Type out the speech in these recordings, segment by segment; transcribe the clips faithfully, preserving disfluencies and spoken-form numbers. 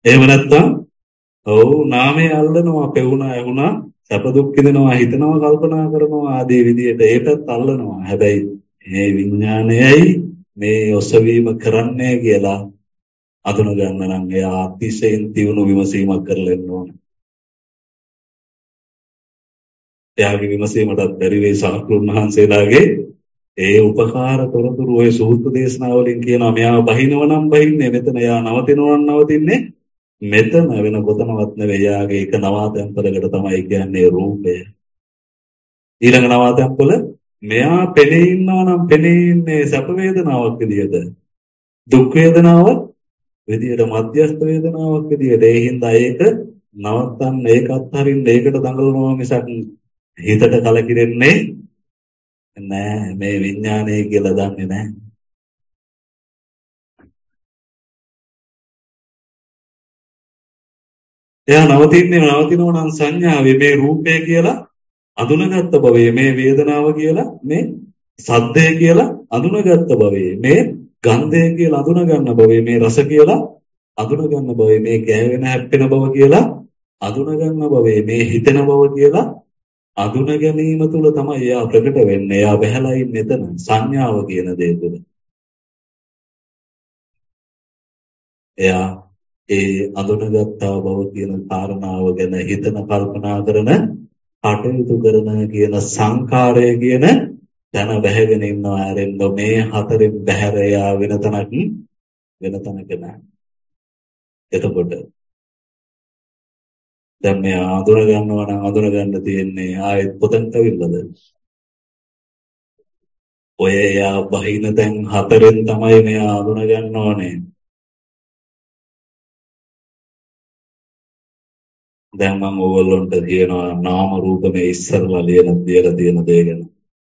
එහෙම නැත්නම් ඔව් නාමයේ අල්ලනවා, පෙවුනා, ඇහුණා, සැප දුක් විඳිනවා, හිතනවා, කල්පනා කරනවා ආදී විදියට ඒකත් අල්ලනවා. හැබැයි මේ විඥානයයි මේ ඔසවීම කරන්නේ කියලා අඳුන ගන්න නම් එයා අතිශයින් තියුණු විමසීමක් කරලා ඉන්න ඕනේ. එයාගේ විමසීමටත් බැරි වෙයි සාස්ත්‍රුන් වහන්සේලාගේ ඒ උපකාර තොරතුරු ඔය සූත්‍ර දේශනා වලින් කියනවා මෙයාව බහිනව නම් බහින්නේ මෙතන, එයා නවතිනවා නම් නවතින්නේ මෙතන, වෙන කොතනවත් නෙවෙයි. එයාගේ එක නවාතැන්පලකට තමයි කියන්නේ රූපය. ඊළඟ නවාතැන්පල මෙයා පෙනී ඉන්නවා නම් පෙනී ඉන්නේ සැප වේදනාවක් විදියට, දුක් වේදනාවක් විදියට, මධ්‍යස්ථ වේදනාවක් විදියට. ඒ හින්දා ඒක නවත්තන්න, ඒකත් හරින්න, ඒකට දඟලනවා මිසක් හිතට කලකිරෙන්නේ නෑ. මේ විඥානය කියලා දන්නේ නෑ. එයා නවතින්නේ නවතිනවා නම් සංඥාවේ මේ රූපය කියලා අඳුනගත්ත භවයේ, මේ වේදනාව කියලා, මේ සද්දය කියලා අඳුනගත්ත භවයේ, මේ ගන්ධය කියලා අඳුනගන්න භවයේ, මේ රස කියලා අඳුනගන්න භවයේ, මේ කෑවෙන හැප්පෙන භව කියලා අඳුනගන්න භවයේ, මේ හිතෙන භව කියලා අඳුන ගැනීම තුළ තමයි එයා ප්‍රකට වෙන්නේ. එයා බහැලා ඉන්නේ එතන සංඥාව කියන දේ තුළ. එයා ඒ අඳුනගත්තා බව කියන කාරණාව ගැන හිතන, කල්පනා කරන, කටයුතු කරන කියන සංකාරය කියන තැන බැහැගෙන ඉන්නවා. ආරෙන්න මේ හතරෙන් බැහැර එයා වෙන තැනක් වෙන තැනක නැහැ. එතකොට දැන් මේ අඳුර ගන්නවා නම් අඳුර ගන්න තියෙන්නේ ආයෙත් පොතෙන්ට විල්ලද? ඔය එයා බහින තැන් හතරෙන් තමයි මෙයා අඳුර ගන්න ඕනේ. දැන් මම ඕගොල්ලන්ට කියනවා නාම රූප මේ ඉස්සරලා ලියන දෙයලා තියෙන දේ ගැන.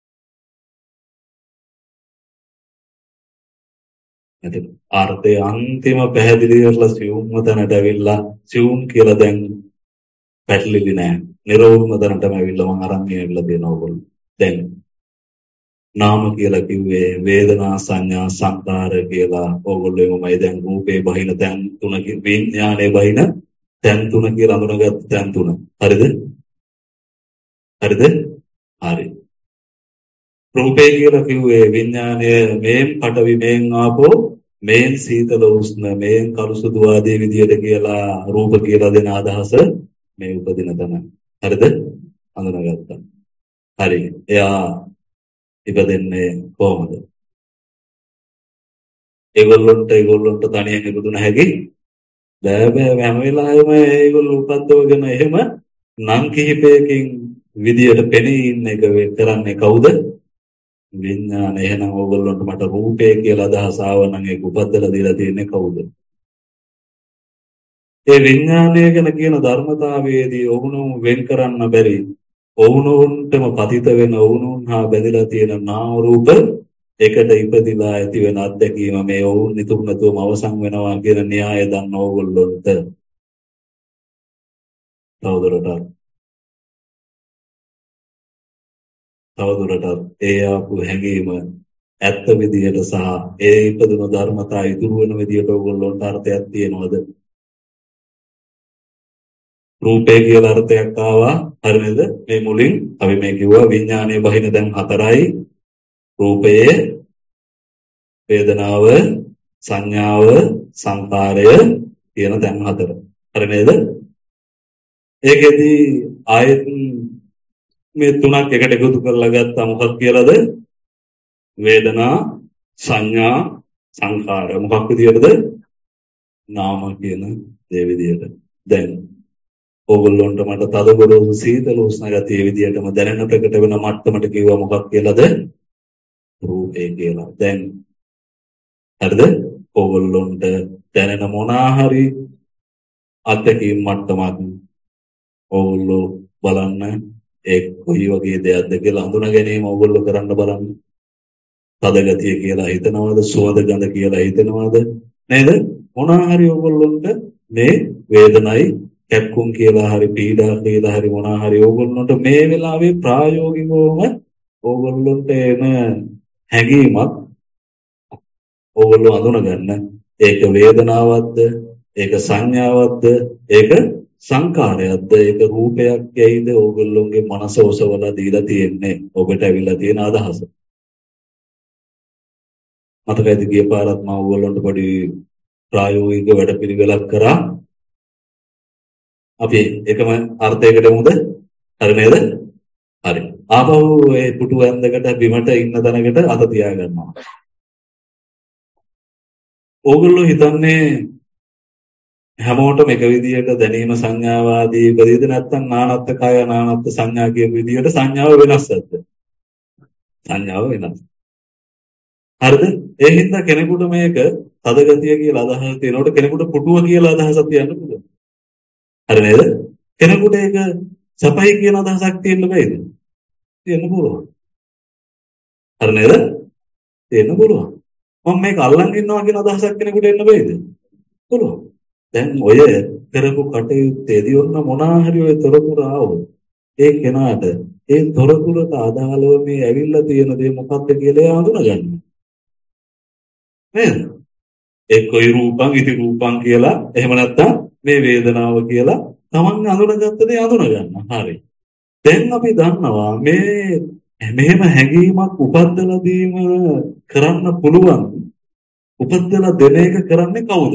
එතකොට අර්ථය අන්තිම පැහැදිලි කරලා සියුම්ම තැනට ඇවිල්ලා සියුම් කියලා දැන් පැටලිලි නෑ. නිරෝධම තැනටම ඇවිල්ලා මම අරන් ගියලා තියෙනවා ඕගොල්ලෝ. දැන් නාම කියලා කිව්වේ වේදනා, සංඥා, සංකාර කියලා ඕගොල්ලෝමයි දැන් රූපේ බහින තැන් තුන, විඥානයේ බහින තැන් තුන කියලා අඳුනගත්ත තැන් තුන. හරිද? හරිද? හරි. රූපේ කියලා කිව්වේ විඥානය, මේන් පඨවි, මේන් ආපෝ, මේන් සීතල උෂ්ණ, මේන් කළු සුදු ආදී විදියට කියලා රූප කියලා දෙන අදහස මේ උපදින තැන. හරිද? අඳුනගත්තා. හරි. එයා ඉපදෙන්නේ කොහොමද? ඒගොල්ලොන්ට ඒගොල්ලොන්ට තනියෙන් ඉපදුන හැකි බෑ බෑ. හැම වෙලාවෙම ඒගොල්ලෝ උපද්දවගෙන එහෙම නම් කිහිපයකින් විදියට පෙනී ඉන්න එක කරන්නේ කවුද? විඥාන. එහෙනම් ඕගොල්ලන්ට මට රූපය කියලා අදහස ආව නම් ඒක උපද්දලා දීලා තියෙන්නේ කවුද? ඒ විඥානය ගැන කියන ධර්මතාවයේදී ඔවුනුන් වෙන් කරන්න බැරි, ඔවුනුන්ටම පතිත වෙන, ඔවුනුන් හා බැඳලා තියෙන නාම රූප එකට ඉපදිලා ඇති වෙන අත්දැකීම මේ ඔවුන් නිතුරු නැතුවම අවසන් වෙනවා කියන න්‍යාය දන්න ඕගොල්ලොන්ට තවදුරටත් තවදුරටත් ඒ ආපු හැඟීම ඇත්ත විදියට සහ ඒ ඉපදුණු ධර්මතා ඉතුරු වෙන විදියට ඕගොල්ලොන්ට අර්ථයක් තියෙනවද? රූපේ කියලා අර්ථයක් ආවා. හරිද? මේ මුලින් අපි මේ කිව්වා විඥානයේ බහින දැන් හතරයි. රූපයේ, වේදනාව, සංඥාව, සංකාරය කියන දැන් හතර. හරි නේද? ඒකෙදි ආයත් මේ තුනක් එකට එකතු කරලා ගත්තා මොකක් කියලාද? වේදනා, සංඥා, සංකාර. මොකක් විදියටද? නාම කියන දේ විදියට. දැන් ඕගොල්ලොන්ට මට තද ගොරෝසු සීතල උෂ්ණ ගතිය විදියටම දැනෙන ප්‍රකට වෙන මට්ටමට කිව්වා මොකක් කියලාද? රූපේ කියලා. දැන් හරිද? ඕගොල්ලොන්ට දැනෙන මොනවා හරි අත්දැකීම් මට්ටමක් ඕගොල්ලෝ බලන්න ඒ කොයි වගේ දෙයක්ද කියලා හඳුනා ගැනීම ඕගොල්ලෝ කරන්න බලන්න. තද ගතිය කියලා හිතනවද? සුවඳ ගඳ කියලා හිතනවද? නේද? මොනවා හරි ඕගොල්ලොන්ට මේ වේදනයි, කැක්කුම් කියලා හරි, පීඩා කියලා හරි මොනවා හරි ඕගොල්ලොන්ට මේ වෙලාවේ ප්‍රායෝගිකවම ඕගොල්ලොන්ට එන හැඟීමක් ඕගොල්ලෝ අඳුනගන්න. ඒක වේදනාවක්ද, ඒක සංඥාවක්ද? ඒක සංකාරයක්ද? ඒක රූපයක් යයිද? ඕගොල්ලෝගේ මනස ඔසවලා දීලා තියෙන්නේ. ඔබට ඇවිල්ලා තියෙන අදහස. මතකයිද ගිය පාරත් මම ඕගොල්ලන්ට පොඩි ප්‍රායෝගික වැඩපිළිවෙලක් කරා. අපි එකම අර්ථයකට මුද? හරි නේද? හරි. ආපහු ඒ පුටු ඇන්දකට බිමට ඉන්න තැනකට අත තියා ගන්නවා. ඕගොල්ලෝ හිතන්නේ හැමෝටම එක විදියට දැනීම සංඥාවාදී උපදීද නැත්නම් නානත්ත් කාය නානත්ත් සංඥා කියන විදියට සංඥාව වෙනස්ද? සංඥාව වෙනස්. හරිද? ඒ හින්දා කෙනෙකුට මේක තදගතිය කියලා අදහස් තියෙනකොට කෙනෙකුට පුටුව කියලා අදහසක් තියන්න පුළුවන්. හරි නේද? කෙනෙකුට ඒක සපයි කියන අදහසක් තියෙන්න බෑද? තියෙන්න පුළුවන්. හරි නේද? තියෙන්න පුළුවන්. මම මේක අල්ලන් ඉන්නවා කියන අදහසක් කෙනෙකුට එන්න බෑද? පුළුවන්. දැන් ඔය කරපු කටයුත්තේදී ඔන්න මොනවා හරි ඔය තොරතුරු ආවොත් ඒ කෙනාට ඒ තොරතුරට අදාළව මේ ඇවිල්ලා තියෙන දේ මොකක්ද කියලා එයා හඳුනගන්න. නේද? එක්කෝයි රූපං ඉති රූපං කියලා එහෙම නැත්නම් මේ වේදනාව කියලා තමන් අඳුනගත්ත දේ අඳුනගන්න. හරි. දැන් අපි දන්නවා මේ මෙහෙම හැඟීමක් උපද්දලා දීම කරන්න පුළුවන්. උපද්දලා දෙන එක කරන්නේ කවුද?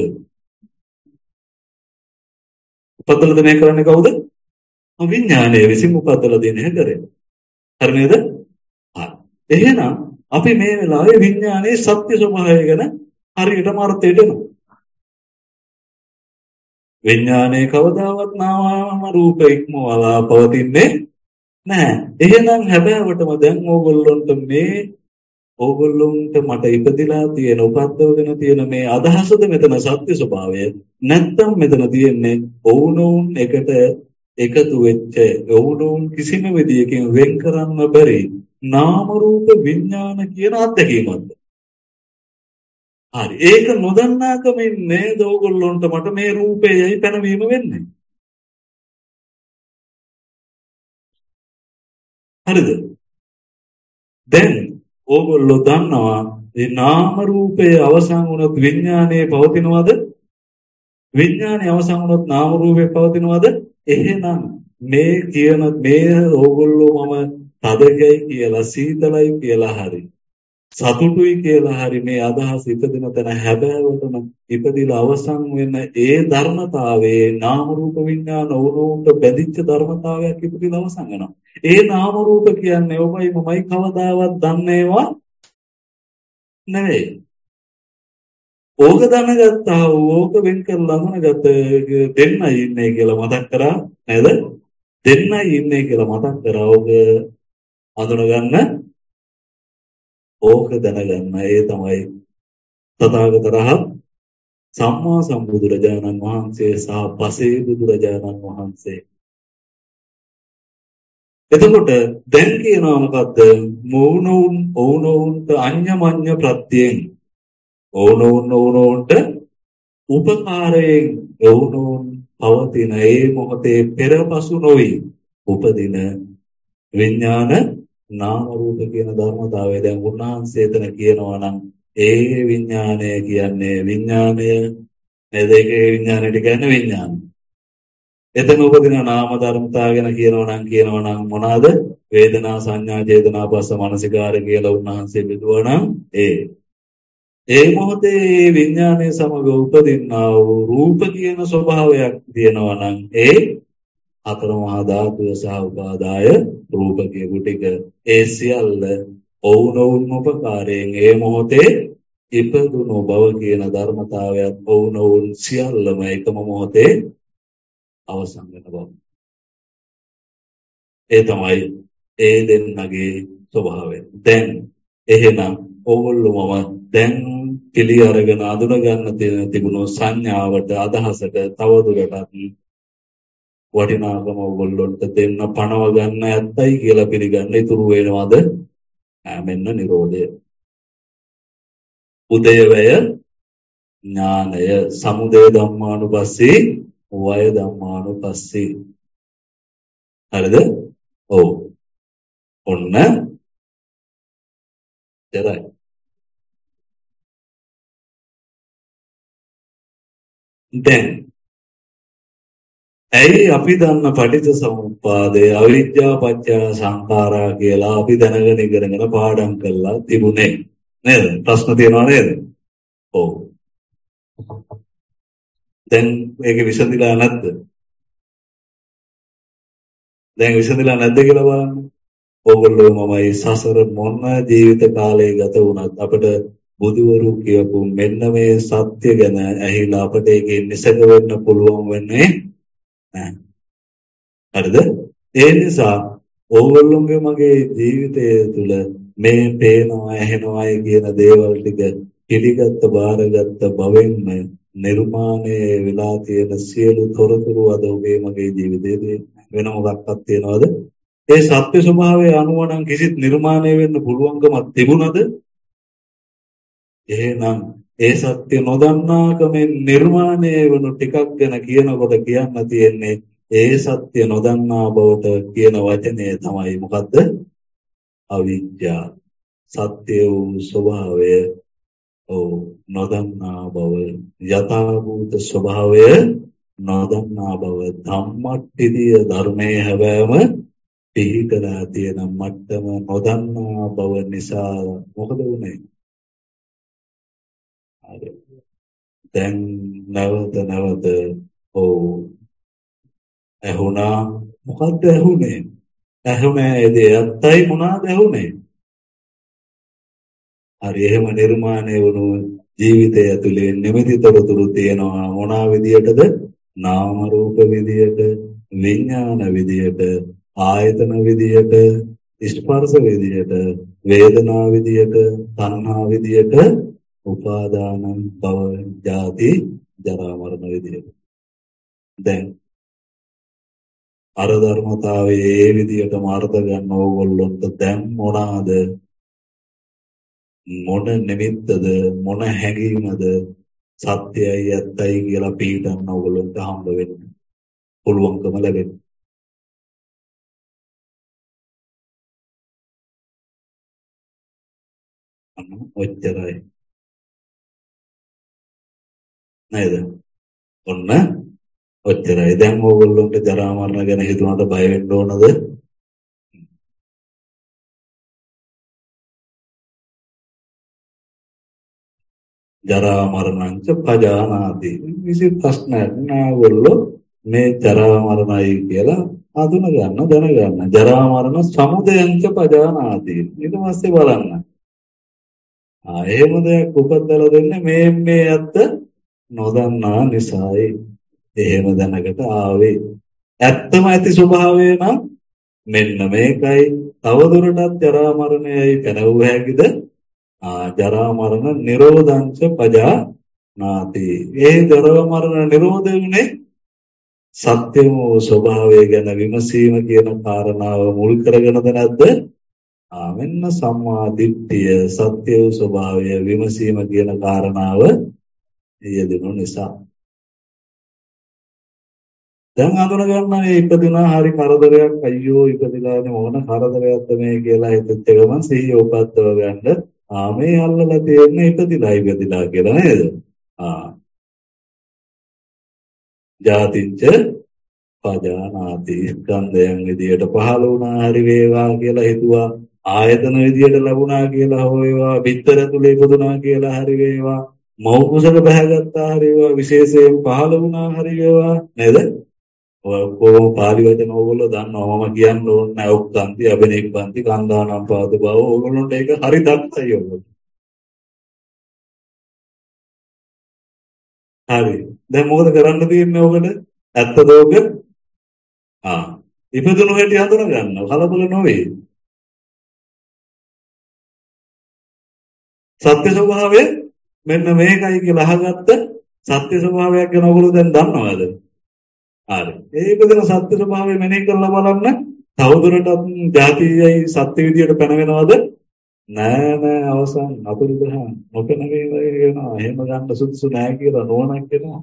උපද්දලා දෙන එක කරන්නේ කවුද? විඥානය විසින් උපද්දලා දෙන එක කරේ. හරි නේද? හරි. එහෙනම් අපි මේ වෙලාවේ විඥානයේ සත්‍ය ස්වභාවය ගැන හරියටම අර්ථයට එනවා. විඥානයේ කවදාවත් නාම රූප ඉක්මවලා පවතින්නේ නැහැ. එහෙනම් හැබෑවටම දැන් ඕගොල්ලොන්ට මේ ඕගොල්ලොන්ට මට ඉපදිලා තියෙන උපද්දවගෙන තියෙන මේ අදහසද මෙතන සත්‍ය ස්වභාවය නැත්නම් මෙතන තියෙන්නේ ඕනෝන් එකට එකතු වෙච්ච ඕනෝන් කිසිම විදියකින් වෙන් කරන්න බැරි නාම රූප විඥාන කියන අත්දැකීමක්ද? හරි. ඒක නොදන්නාකමින් නේද ඕගොල්ලොන්ට මට මේ රූපයයි පැනවීම වෙන්නේ. හරිද? දැන් ඕගොල්ලෝ දන්නවා මේ නාම රූපයේ අවසන් වුණොත් විඥානයේ පවතිනවද? විඥානයේ අවසන් වුණොත් නාම රූපේ පවතිනවද? එහෙනම් මේ කියන මේ ඕගොල්ලෝ මම තදගයි කියලා සීතලයි කියලා හරි සතුටුයි කියලා හරි මේ අදහස් ඉපදින තැන හැබෑවටම ඉපදිලා අවසන් වෙන ඒ ධර්මතාවයේ නාම රූප විඥාන වුණොත් බැඳිච්ච ධර්මතාවයක් ඉපදිලා අවසන් වෙනවා. ඒ නාම රූප කියන්නේ ඔබයි මමයි කවදාවත් දන්නේවා නෙවෙයි. ඕක දැනගත්තා ඕක වෙන් කරලා අඳුනගත්ත දෙන්නයි ඉන්නේ කියලා මතක් කරා නේද? දෙන්නයි ඉන්නේ කියලා මතක් කරා ඕක අඳුනගන්න ඕක දැනගන්න ඒ තමයි තථාගත රහත් සම්මා සම්බුදුරජාණන් වහන්සේ සහ පසේ බුදුරජාණන් වහන්සේ. එතකොට දැන් කියනවා මොකද්ද? මොවුනොවුන් ඔවුනොවුන්ට අඤ්ඤමඤ්ඤ ප්‍රත්‍යයෙන් ඕනෝන් ඕනෝන්ට උපකාරයෙන් ඔවුනෝන් පවතින ඒ මොහොතේ පෙරපසු නොවි උපදින විඥාන නාම රූප කියන ධර්මතාවය දැන් උන්වහන්සේ එතන කියනවා නම් ඒ විඥානය කියන්නේ විඥානය නේද? ඒකේ විඥානයට කියන්නේ විඥාන. එතන උපදින නාම ධර්මතාව ගැන කියනවා නම් කියනවා නම් මොනවාද? වේදනා සංඥා චේතනා පස්ස මනසිකාර කියලා උන්වහන්සේ බෙදුවා නම් ඒ ඒ මොහොතේ විඥානයේ සමග උපදින්නා වූ රූප කියන ස්වභාවයක් තියෙනවා නම් ඒ අතර මහා ධාතුව සහ උපාදාය රූප කියපු ටික ඒ සියල්ල ඔවුනොවුන් උපකාරයෙන් ඒ මොහොතේ ඉපදුණු බව කියන ධර්මතාවයත් ඔවුනොවුන් සියල්ලම එකම මොහොතේ අවසන් වෙන බව. ඒ තමයි ඒ දෙන්නගේ ස්වභාවය. දැන් එහෙනම් ඕගොල්ලෝම දැන් පිළි අරගෙන අඳුන ගන්න තිබුණු සංඥාවට අදහසට තවදුරටත් වටිනාකම ඕගොල්ලොන්ට දෙන්න පණව ගන්න ඇත්තයි කියලා පිළිගන්න ඉතුරු වෙනවද? මෙන්න නිරෝධය. උදයවැය ඥානය සමුදය ධම්මානුපස්සී වය ධම්මානුපස්සී. හරිද? ඔව්. ඔන්න එතරම්. දැන් ඇයි අපි දන්න පටිච්ච සමුප්පාදේ අවිද්‍යාව පත්‍ය සංඛාරා කියලා අපි දැනගෙන ඉගෙනගෙන පාඩම් කරලා තිබුණේ නේද? ප්‍රශ්න තියෙනව නේද? ඔව්. දැන් මේක විසඳිලා නැද්ද? දැන් විසඳිලා නැද්ද කියලා බලන්න. ඕගොල්ලෝ මමයි සසර මොන ජීවිත කාලය ගත වුණත් අපිට බුදුවරු කියපු මෙන්න මේ සත්‍ය ගැන ඇහිලා අපිට ඒකේ නිසක වෙන්න පුළුවන් වෙන්නේ නැහැ. හරිද? ඒ නිසා ඕගොල්ලෝගේ මගේ ජීවිතය තුළ මේ පේනවා ඇහෙනවා කියන දේවල් ටික පිළිගත්ත බාරගත්ත බවෙන්ම නිර්මාණය වෙලා තියෙන සියලු තොරතුරු අද ඔබේ මගේ ජීවිතයේ වෙන මොකක්වත් තියනවද? ඒ සත්‍ය ස්වභාවය අනුව නම් කිසිත් නිර්මාණය වෙන්න පුළුවන්කමක් තිබුණද? එහෙනම් ඒ සත්‍ය නොදන්නාකමෙන් නිර්මාණය වුණු ටිකක් ගැන කියනකොට කියන්න තියෙන්නේ ඒ සත්‍ය නොදන්නා බවට කියන වචනේ තමයි මොකද්ද? අවිද්‍යාව. සත්‍ය වූ ස්වභාවය ඔව් නොදන්නා බව යථාභූත ස්වභාවය නොදන්නා බව ධම්මට්ඨිය ධර්මයේ හැබෑම පිහිටලා තියෙන මට්ටම නොදන්නා බව නිසා මොකද වුනේ? හරි. දැන් නැවත නැවත ඔව් ඇහුණා මොකද්ද ඇහුනේ? ඇහුනේ එදයන්තයි මොනවාද ඇහුනේ? හරි එහෙම නිර්මාණය වුණු ජීවිතය ඇතුලේ නිමිතිතරතුරු තියෙනවා මොනවා විදියටද? නාම රූප විදියට, විඥාන විදියට, ආයතන විදියට, ස්පර්ශ විදියට, වේදනා විදියට, තණ්හා විදියට, උපාදාන භව, ජාති, ජරා මරණ විදියට. දැන් අර ධර්මතාවයේ ඒ විදියටම අර්ථ ගන්න ඕගොල්ලොන්ට දැන් මොනවාද? මොන නිමිත්තද මොන හැඟීමද සත්‍යයි ඇත්තයි කියලා පිළිගන්න ඕගොල්ලන්ට හම්බ වෙන්නේ පුළුවන්කම ලැබෙන්නේ. ඔච්චරයි නේද? ඔන්න ඔච්චරයි. දැන් ඕගොල්ලන්ට ජරා මරණ ගැන හිතුවට බය වෙන්න ඕනද? ජරා මරණංච පජානාති. කිසි ප්‍රශ්නයක් නෑ ඔයගොල්ලෝ මේ ජරා මරණයි කියලා අඳුන ගන්න දැන ගන්න. ජරා මරණ සමුදයංච පජානාති. ඊට පස්සේ බලන්න. ආ එහෙම දෙයක් උපදලා දෙන්නේ මේ මේ ඇත්ත නොදන්නා නිසායි. එහෙම දැනකට ආවේ. ඇත්තම ඇති ස්වභාවය නම් මෙන්න මේකයි. තවදුරටත් ජරා මරණයයි පැනවුව හැකිද? ජරා මරණ නිරෝධංච පජා නාති. ඒ ජරා මරණ නිරෝධ වෙන්නේ සත්‍යම ස්වභාවය ගැන විමසීම කියන කාරණාව මුල් කරගෙනද නැද්ද? ආ මෙන්න සම්මා දිට්ඨිය සත්‍ය වූ ස්වභාවය විමසීම කියන කාරණාව යෙදෙනු නිසා. දැන් අඳුන ගන්න මේ ඉපදුනා හරි කරදරයක් අයියෝ ඉපදිලානේ මොන කරදරයක්ද මේ කියලා හිතෙත් එකම සිහිය උපද්දව ගන්න. ආ මේ අල්ලලා තියෙන්නේ ඉපදිලා ඉපදිලා කියලා නේද? ආ ජාතිච්ච පජානාති. ස්කන්ධයන් විදියට පහළ වුණා හරි වේවා කියලා හිතුවා. ආයතන විදියට ලැබුණා කියලා හෝ වේවා. බිත්තර තුල ඉපදුනා කියලා හරි වේවා. මව් කුසක බහැගත්තා හරි වේවා. විශේෂයෙන් පහළ වුණා හරි වේවා නේද? ඔය කොහොම පාලි වචන ඕගොල්ලෝ දන්නවා. මම කියන්න ඕනේ නැහැ. ඔක්කාන්ති අබිනික්කාන්ති කන්දානම් පාද බව ඕගොල්ලන්ට ඒක හරි දක්ෂයි ඕගොල්ලෝ. හරි. දැන් මොකද කරන්න තියෙන්නේ ඕකට? ඇත්ත දෝක? ආ. ඉපදුණු හැටි හඳුන ගන්නවා. කලබල නොවේ. සත්‍ය ස්වභාවය මෙන්න මේකයි කියලා අහගත්ත සත්‍ය ස්වභාවයක් ගැන ඔයගොල්ලෝ දැන් දන්නවද? හරි. ඒක දෙන සත්‍ය ස්වභාවය මෙනෙහි කරලා බලන්න. තවදුරටත් ಜಾතියයි සත්‍ය විදියට පැනවෙනවද? නෑ නෑ අවසන් අපිරිදහන් නොපැනගෙන වෙනවා. එහෙම ගන්න සුදුසු නෑ කියලා නෝනක් වෙනවා.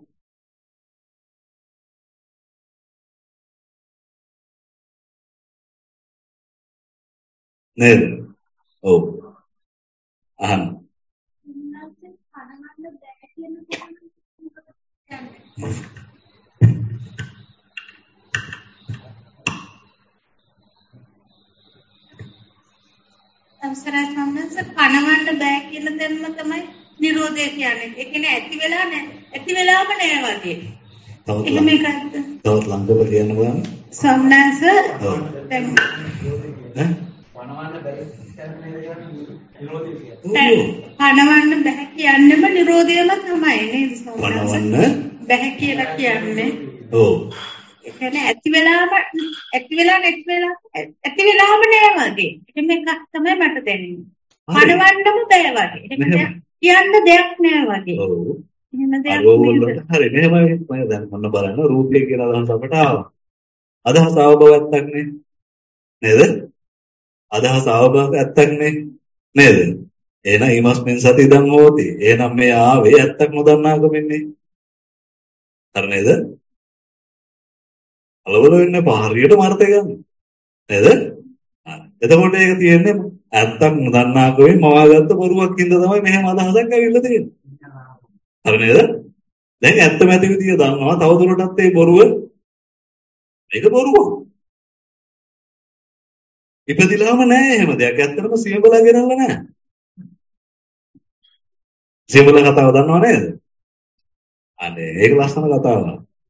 නේද? ඔව්. අහන්න. අවසරයි සම්මත පණවන්න බෑ කියලා දැම්ම තමයි නිරෝධය කියන්නේ. ඒ කියන්නේ ඇති වෙලා නැහැ. ඇති වෙලාම නෑ වගේ. එහෙම එකක්ද? තවත් ළඟට කියන්න බලන්න. සම්නාස දැන් ඈ පණවන්න බෑ පණවන්න බෑ කියන්නේම නිරෝධයම තමයි නේද සම්නාස? පණවන්න බෑ කියලා කියන්නේ. ඔව්. ඒ කියන්නේ ඇති වෙලාම ඇති වෙලා නැති වෙලා ඇති වෙලාම නෑ වගේ. එහෙම එකක් තමයි මට දැනෙන්නේ. පණවන්නම බෑ වගේ. එහෙම කියන්න දෙයක් නෑ වගේ. ඔව්. එහෙම දෙයක් නෑ. හරි මෙහෙමයි මම දැන් මොන්න බලන්න රූපය කියලා අදහස අපට ආවා. අදහස අවබෝධයක් නේ. නේද? අදහස අවබෝධයක් ඇත්තක් නේ. නේද? එහෙනම් ඊමස්මින් සති ඉදන් හෝති. එහෙනම් මේ ආවේ ඇත්තක් නොදන්නාකමින්නේ. හරි නේද? අලවල වෙන්නේ පහරියට මාර්ථය ගන්න. නේද? එතකොට ඒක තියෙන්නේ ඇත්තක් නොදන්නාකමින් මවාගත්ත බොරුවක් හින්දා තමයි මෙහෙම අදහසක් ඇවිල්ලා තියෙන්නේ. හරි නේද? දැන් ඇත්තම ඇති විදිය දන්නවා. තවදුරටත් මේ බොරුව ඒක බොරුව. ඉපදිලාම නෑ එහෙම දෙයක්. ඇත්තටම සියඹලා ගෙනල්ලා නෑ. සියඹලා කතාව දන්නව නේද? අනේ ඒක ලස්සන කතාවක්.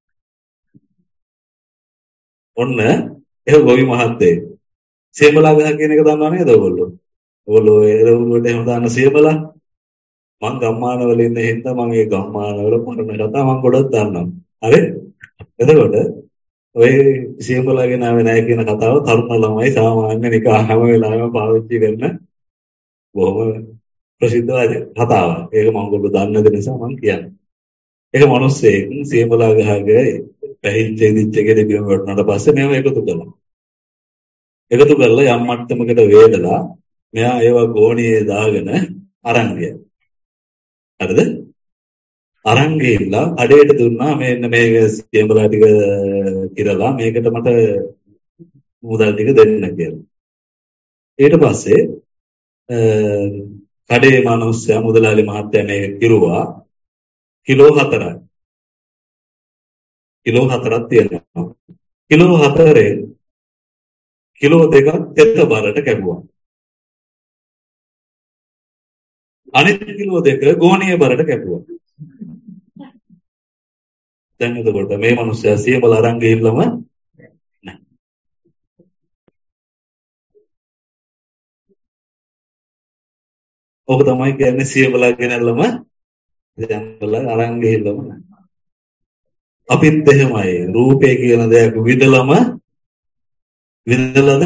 ඔන්න ඒ ගොවි මහත්තයෙක් සියඹලා ගහ කියන එක දන්නව නේද ඔයගොල්ලෝ? ඔයගොල්ලෝ ඒ වලට එහෙම දාන්න සියඹලා මං ගම්මානවල ඉන්න හින්දා මම ඒ ගම්මානවල පරණ කතා මං ගොඩක් දන්නවා. හරි? එතකොට ඔය සියඹලාගෙන ආවේ නැහැ කියන කතාව තරුණ ළමයි සාමාන්‍ය නිකන් හැම වෙලාවෙම පාවිච්චි කරන බොහොම ප්‍රසිද්ධ කතාවක්. ඒක මම ඔයගොල්ලෝ දන්නද නිසා මම කියන්නේ. ඒක මිනිස්සෙක් සියඹලා ගහගේ පැහිච්ච ඉදිච්ච කෙනෙක් බිම වටනට පස්සේ මේව එකතු කළා. එකතු කරලා යම් මට්ටමකට වේදලා මෙයා ඒවා ගෝණියේ දාගෙන අරන් ගියා. හරිද? අරන් ගිහිල්ලා අඩේට දුන්නා මෙන්න මේ සියඹලා ටික කිරලා මේකට මට මුදල් ටික දෙන්න කියලා. ඊට පස්සේ කඩේ මිනිස්සයා මුදලාලි මහත්තයා මේක කිරුවා කිලෝ හතරක්. කිලෝ හතරක් තියෙනවා. කිලෝ හතරේ කිලෝ දෙකක් තෙත බරට කැපුවා. අනිත් කිලෝ දෙක ගෝණීය බරට කැපුවා. දැන් එතකොට මේ මිනිස්සයා සියඹලා අරන් ගිහිල්ලම නැහැ. ඔබ තමයි කියන්නේ සියඹලා ගෙනල්ලම සියඹලා අරන් ගිහිල්ලම නැහැ. අපිත් එහෙමයි රූපේ කියන දෙයක් විඳලම විඳලද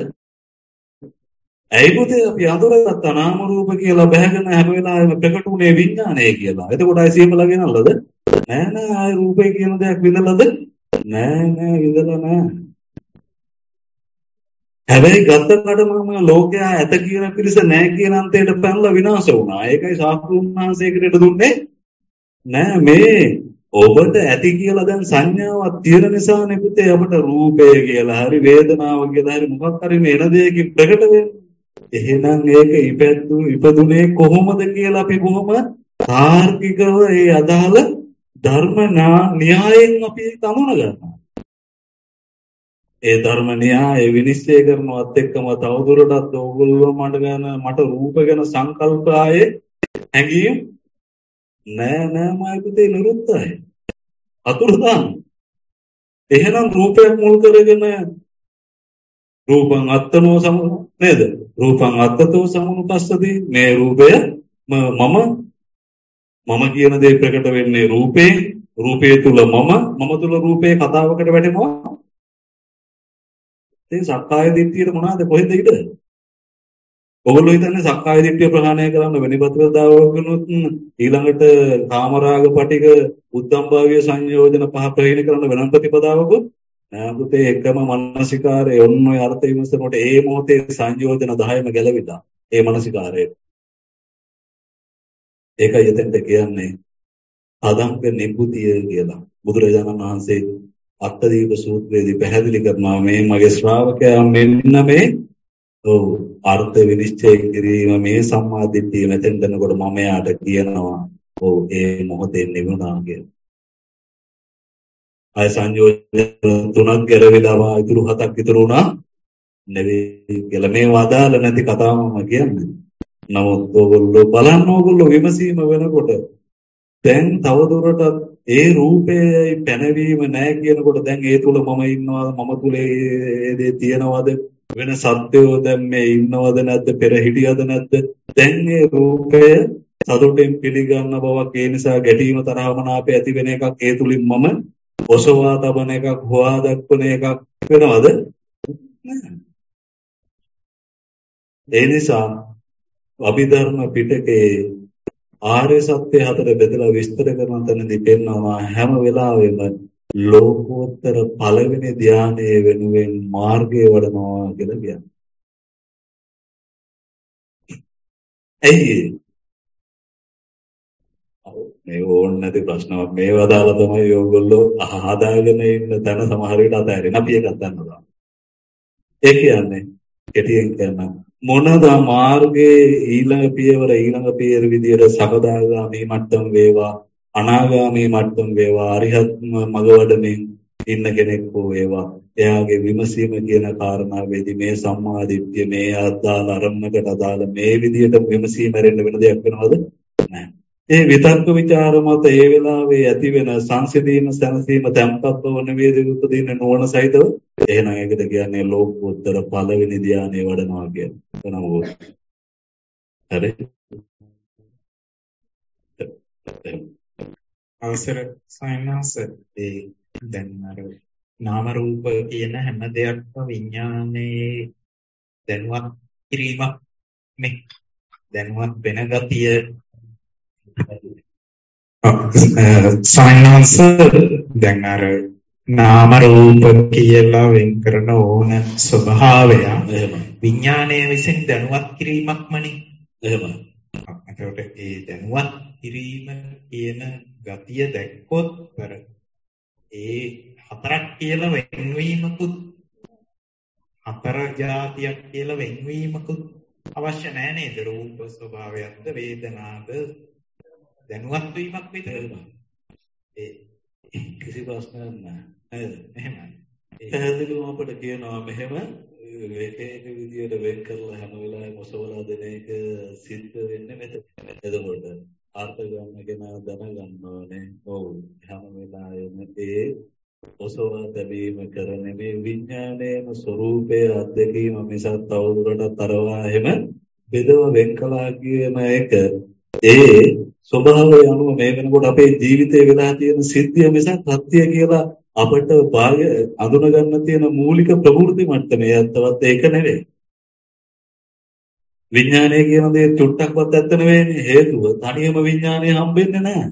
ඇයි පුතේ අපි අඳුරගත්ත නාම රූප කියලා බහගෙන හැම වෙලාවෙම ප්‍රකට උනේ විඥානය කියලා. එතකොට අය සියඹලා ගෙනල්ලද? නෑ නෑ ආය රූපේ කියන දෙයක් විඳලද? නෑ නෑ විඳලා නෑ. හැබැයි ගත්තකට මම ලෝකයා ඇත කියන පිරිස නෑ කියන අන්තයට පැනලා විනාශ වුණා. ඒකයි ශාස්ත්‍රඥ වහන්සේකට දුන්නේ නෑ මේ ඔබට ඇති කියලා දැන් සංඥාවක් තියෙන නිසානේ පුතේ අපට රූපය කියලා හරි වේදනාව කියලා හරි මොකක් හරි එන දෙයකින් ප්‍රකට වෙන්නේ. එහෙනම් ඒක ඉපැද්දු ඉපදුනේ කොහොමද කියලා අපි කොහොම තාර්කිකව ඒ අදාළ ධර්ම න්‍යායෙන් අපි තමුණ ගන්නවා. ඒ ධර්ම න්‍යාය විනිශ්චය කරනවත් එක්කම තවදුරටත් ඕගොල්ලෝ මට ගන්න මට රූප ගැන සංකල්ප ආයේ හැඟීම් නෑ නෑ මයි පුතේ නිරුත්තයි. අතුරුදාන්. එහෙනම් රූපයක් මුල් කරගෙන රූපං අත්තනෝ සම නේද? රූපං අත්තතෝ සමුපස්සති මේ රූපය මම මම කියන දේ ප්‍රකට වෙන්නේ රූපේ. රූපයේ තුල මම මම තුල රූපේ කතාවකට වැටෙනවා. ඉතින් සක්කාය දිට්ඨියට මොනවාද කොහෙද ඉඩ? ඔගොල්ලෝ හිතන්නේ සක්කාය දිට්ඨිය ප්‍රහාණය කරන්න වෙනිපත්‍රදාවකනොත් ඊළඟට කාමරාග පටික උද්දම්භාවීය සංයෝජන පහ ප්‍රහීන කරන්න වෙනම ප්‍රතිපදාවකුත් නෑ පුතේ. එකම මානසිකාරය ඔන්න ඔය අර්ථ විමසනකොට ඒ මොහොතේ සංයෝජන දහයම ගැලවිලා ඒ මානසිකාරය. ඒකයි එතෙන්ට කියන්නේ අදම්ප නිබ්බුතිය කියලා. බුදුරජාණන් වහන්සේ අට්ඨදීප සූත්‍රයේදී පැහැදිලි කරනවා මේ මගේ ශ්‍රාවකයා මෙන්න මේ ඔව් අර්ථ විනිශ්චය කිරීම මේ සම්මා දිට්ඨිය මෙතෙන් දෙනකොට මම යාට කියනවා ඔව් ඒ මොහොතේ නිවුණා කියලා. ආය සංයෝජන තුනක් ගැරවිලා ඉතුරු හතක් ඉතුරු වුණා නෙවෙයි කියලා මේ වදාළ නැති කතාව මම කියන්නේ. නමුත් ඕගොල්ලෝ බලන්න ඕගොල්ලෝ විමසීම වෙනකොට දැන් තවදුරටත් ඒ රූපේ පැනවීම නැහැ කියනකොට දැන් ඒ තුල මම ඉන්නවද මම තුල ඒ දේ තියනවද වෙන සත්‍යෝ දැන් මේ ඉන්නවද නැද්ද පෙර හිටියද නැද්ද දැන් මේ රූපය සතුටින් පිළිගන්න බවක් ඒ නිසා ගැටීම තරහමනාපය ඇති වෙන එකක් ඒ තුලින් මම ඔසවා තබන එකක් හොවා දක්වන එකක් වෙනවද ඒ නිසා අභිධර්ම පිටකේ ආර්ය සත්‍ය හතර බෙදලා විස්තර කරන තැනදී පෙන්වනවා හැම වෙලාවෙම ලෝකෝත්තර පළවෙනි ධානයේ වෙනුවෙන් මාර්ගය වඩනවා කියලා කියනවා. එයි මේ ඕන නැති ප්‍රශ්නාවක් මේවා දාලා තමයි ඕගොල්ලෝ අහදාගෙන ඉන්න තැන සමහර විට අතහැරෙන අපි එකක් ගන්නවා. ඒ කියන්නේ කෙටියෙන් කියන්න මොනද මාර්ගයේ ඊළඟ පියවර ඊළඟ පියවර විදියට සකදාගාමී මට්ටම් වේවා අනාගාමී මට්ටම් වේවා අරිහත් මග වඩමින් ඉන්න කෙනෙක් හෝ වේවා එයාගේ විමසීම කියන කාරණාවේදී මේ සම්මා දිට්ඨිය මේ අදාළ අරමුණකට අදාළ මේ විදියට විමසීම රෙන්න වෙන දෙයක් වෙනවද නැහැ. ඒ විතර්ක ਵਿਚාර මත ඒ වෙලාවේ ඇති වෙන සංසිඳීම සැනසීම tempත් බව නෙවෙයි උපදින නුවණ සහිතව එහෙනම් ඒකට කියන්නේ ලෝකෝත්තර පළවෙනි ධානය වඩනවා කියන්නේ. හරි. අවසර සයන්ස් ඒ දැන් අර නාම රූප කියන හැම දෙයක්ම විඥානයේ දැනුවත් කිරීමක් මේ දැනුවත් වෙන ගතිය සයන්ස් දැන් අර නාම රූප කියලා වෙන් කරන ඕන ස්වභාවය විඥානයේ විසින් දැනුවත් කිරීමක්මනේ. එහෙමයි. එතකොට ඒ දැනුවත් කිරීම කියන ගතිය දැක්කොත් අර ඒ හතරක් කියලා වෙන්වීමකුත් හතර જાතියක් කියලා වෙන්වීමකුත් අවශ්‍ය නැහැ නේද? රූප ස්වභාවයක්ද වේදනාද දැනුවත් වීමක් විතරයි. ඒ කිසි ප්‍රශ්නයක් නැහැ. එහෙමයි. පැහැදිලිවම අපිට කියනවා මෙහෙම එක එක විදියට වෙන් කරලා හැම වෙලාවෙම ඔසවලා දෙන එක සිද්ධ වෙන්නේ මෙතන. එතකොට අර්ථ ගන්න කෙනා දැනගන්න ඕනේ. ඔව් හැම වෙලාවෙම ඒ ඔසවා තැබීම කරන මේ විඥානයේම ස්වરૂපයේ අත්දැකීම මිසක් තවදුරටත් තරවා එහෙම බෙදව වෙන් කළා කියන එක ඒ ස්වභාවය අනුව මේ වෙනකොට අපේ ජීවිතේ වෙලා තියෙන සිද්ධිය මිසක් සත්‍ය කියලා අපිට භාගය අඳුන ගන්න තියෙන මූලික ප්‍රවෘත්ති මට්ටමේ ඇත්තවත් ඒක නෙවෙයි. විඥානය කියන දේ චුට්ටක්වත් ඇත්ත නෙවෙයි හේතුව තනියම විඥානය හම්බෙන්නේ නැහැ.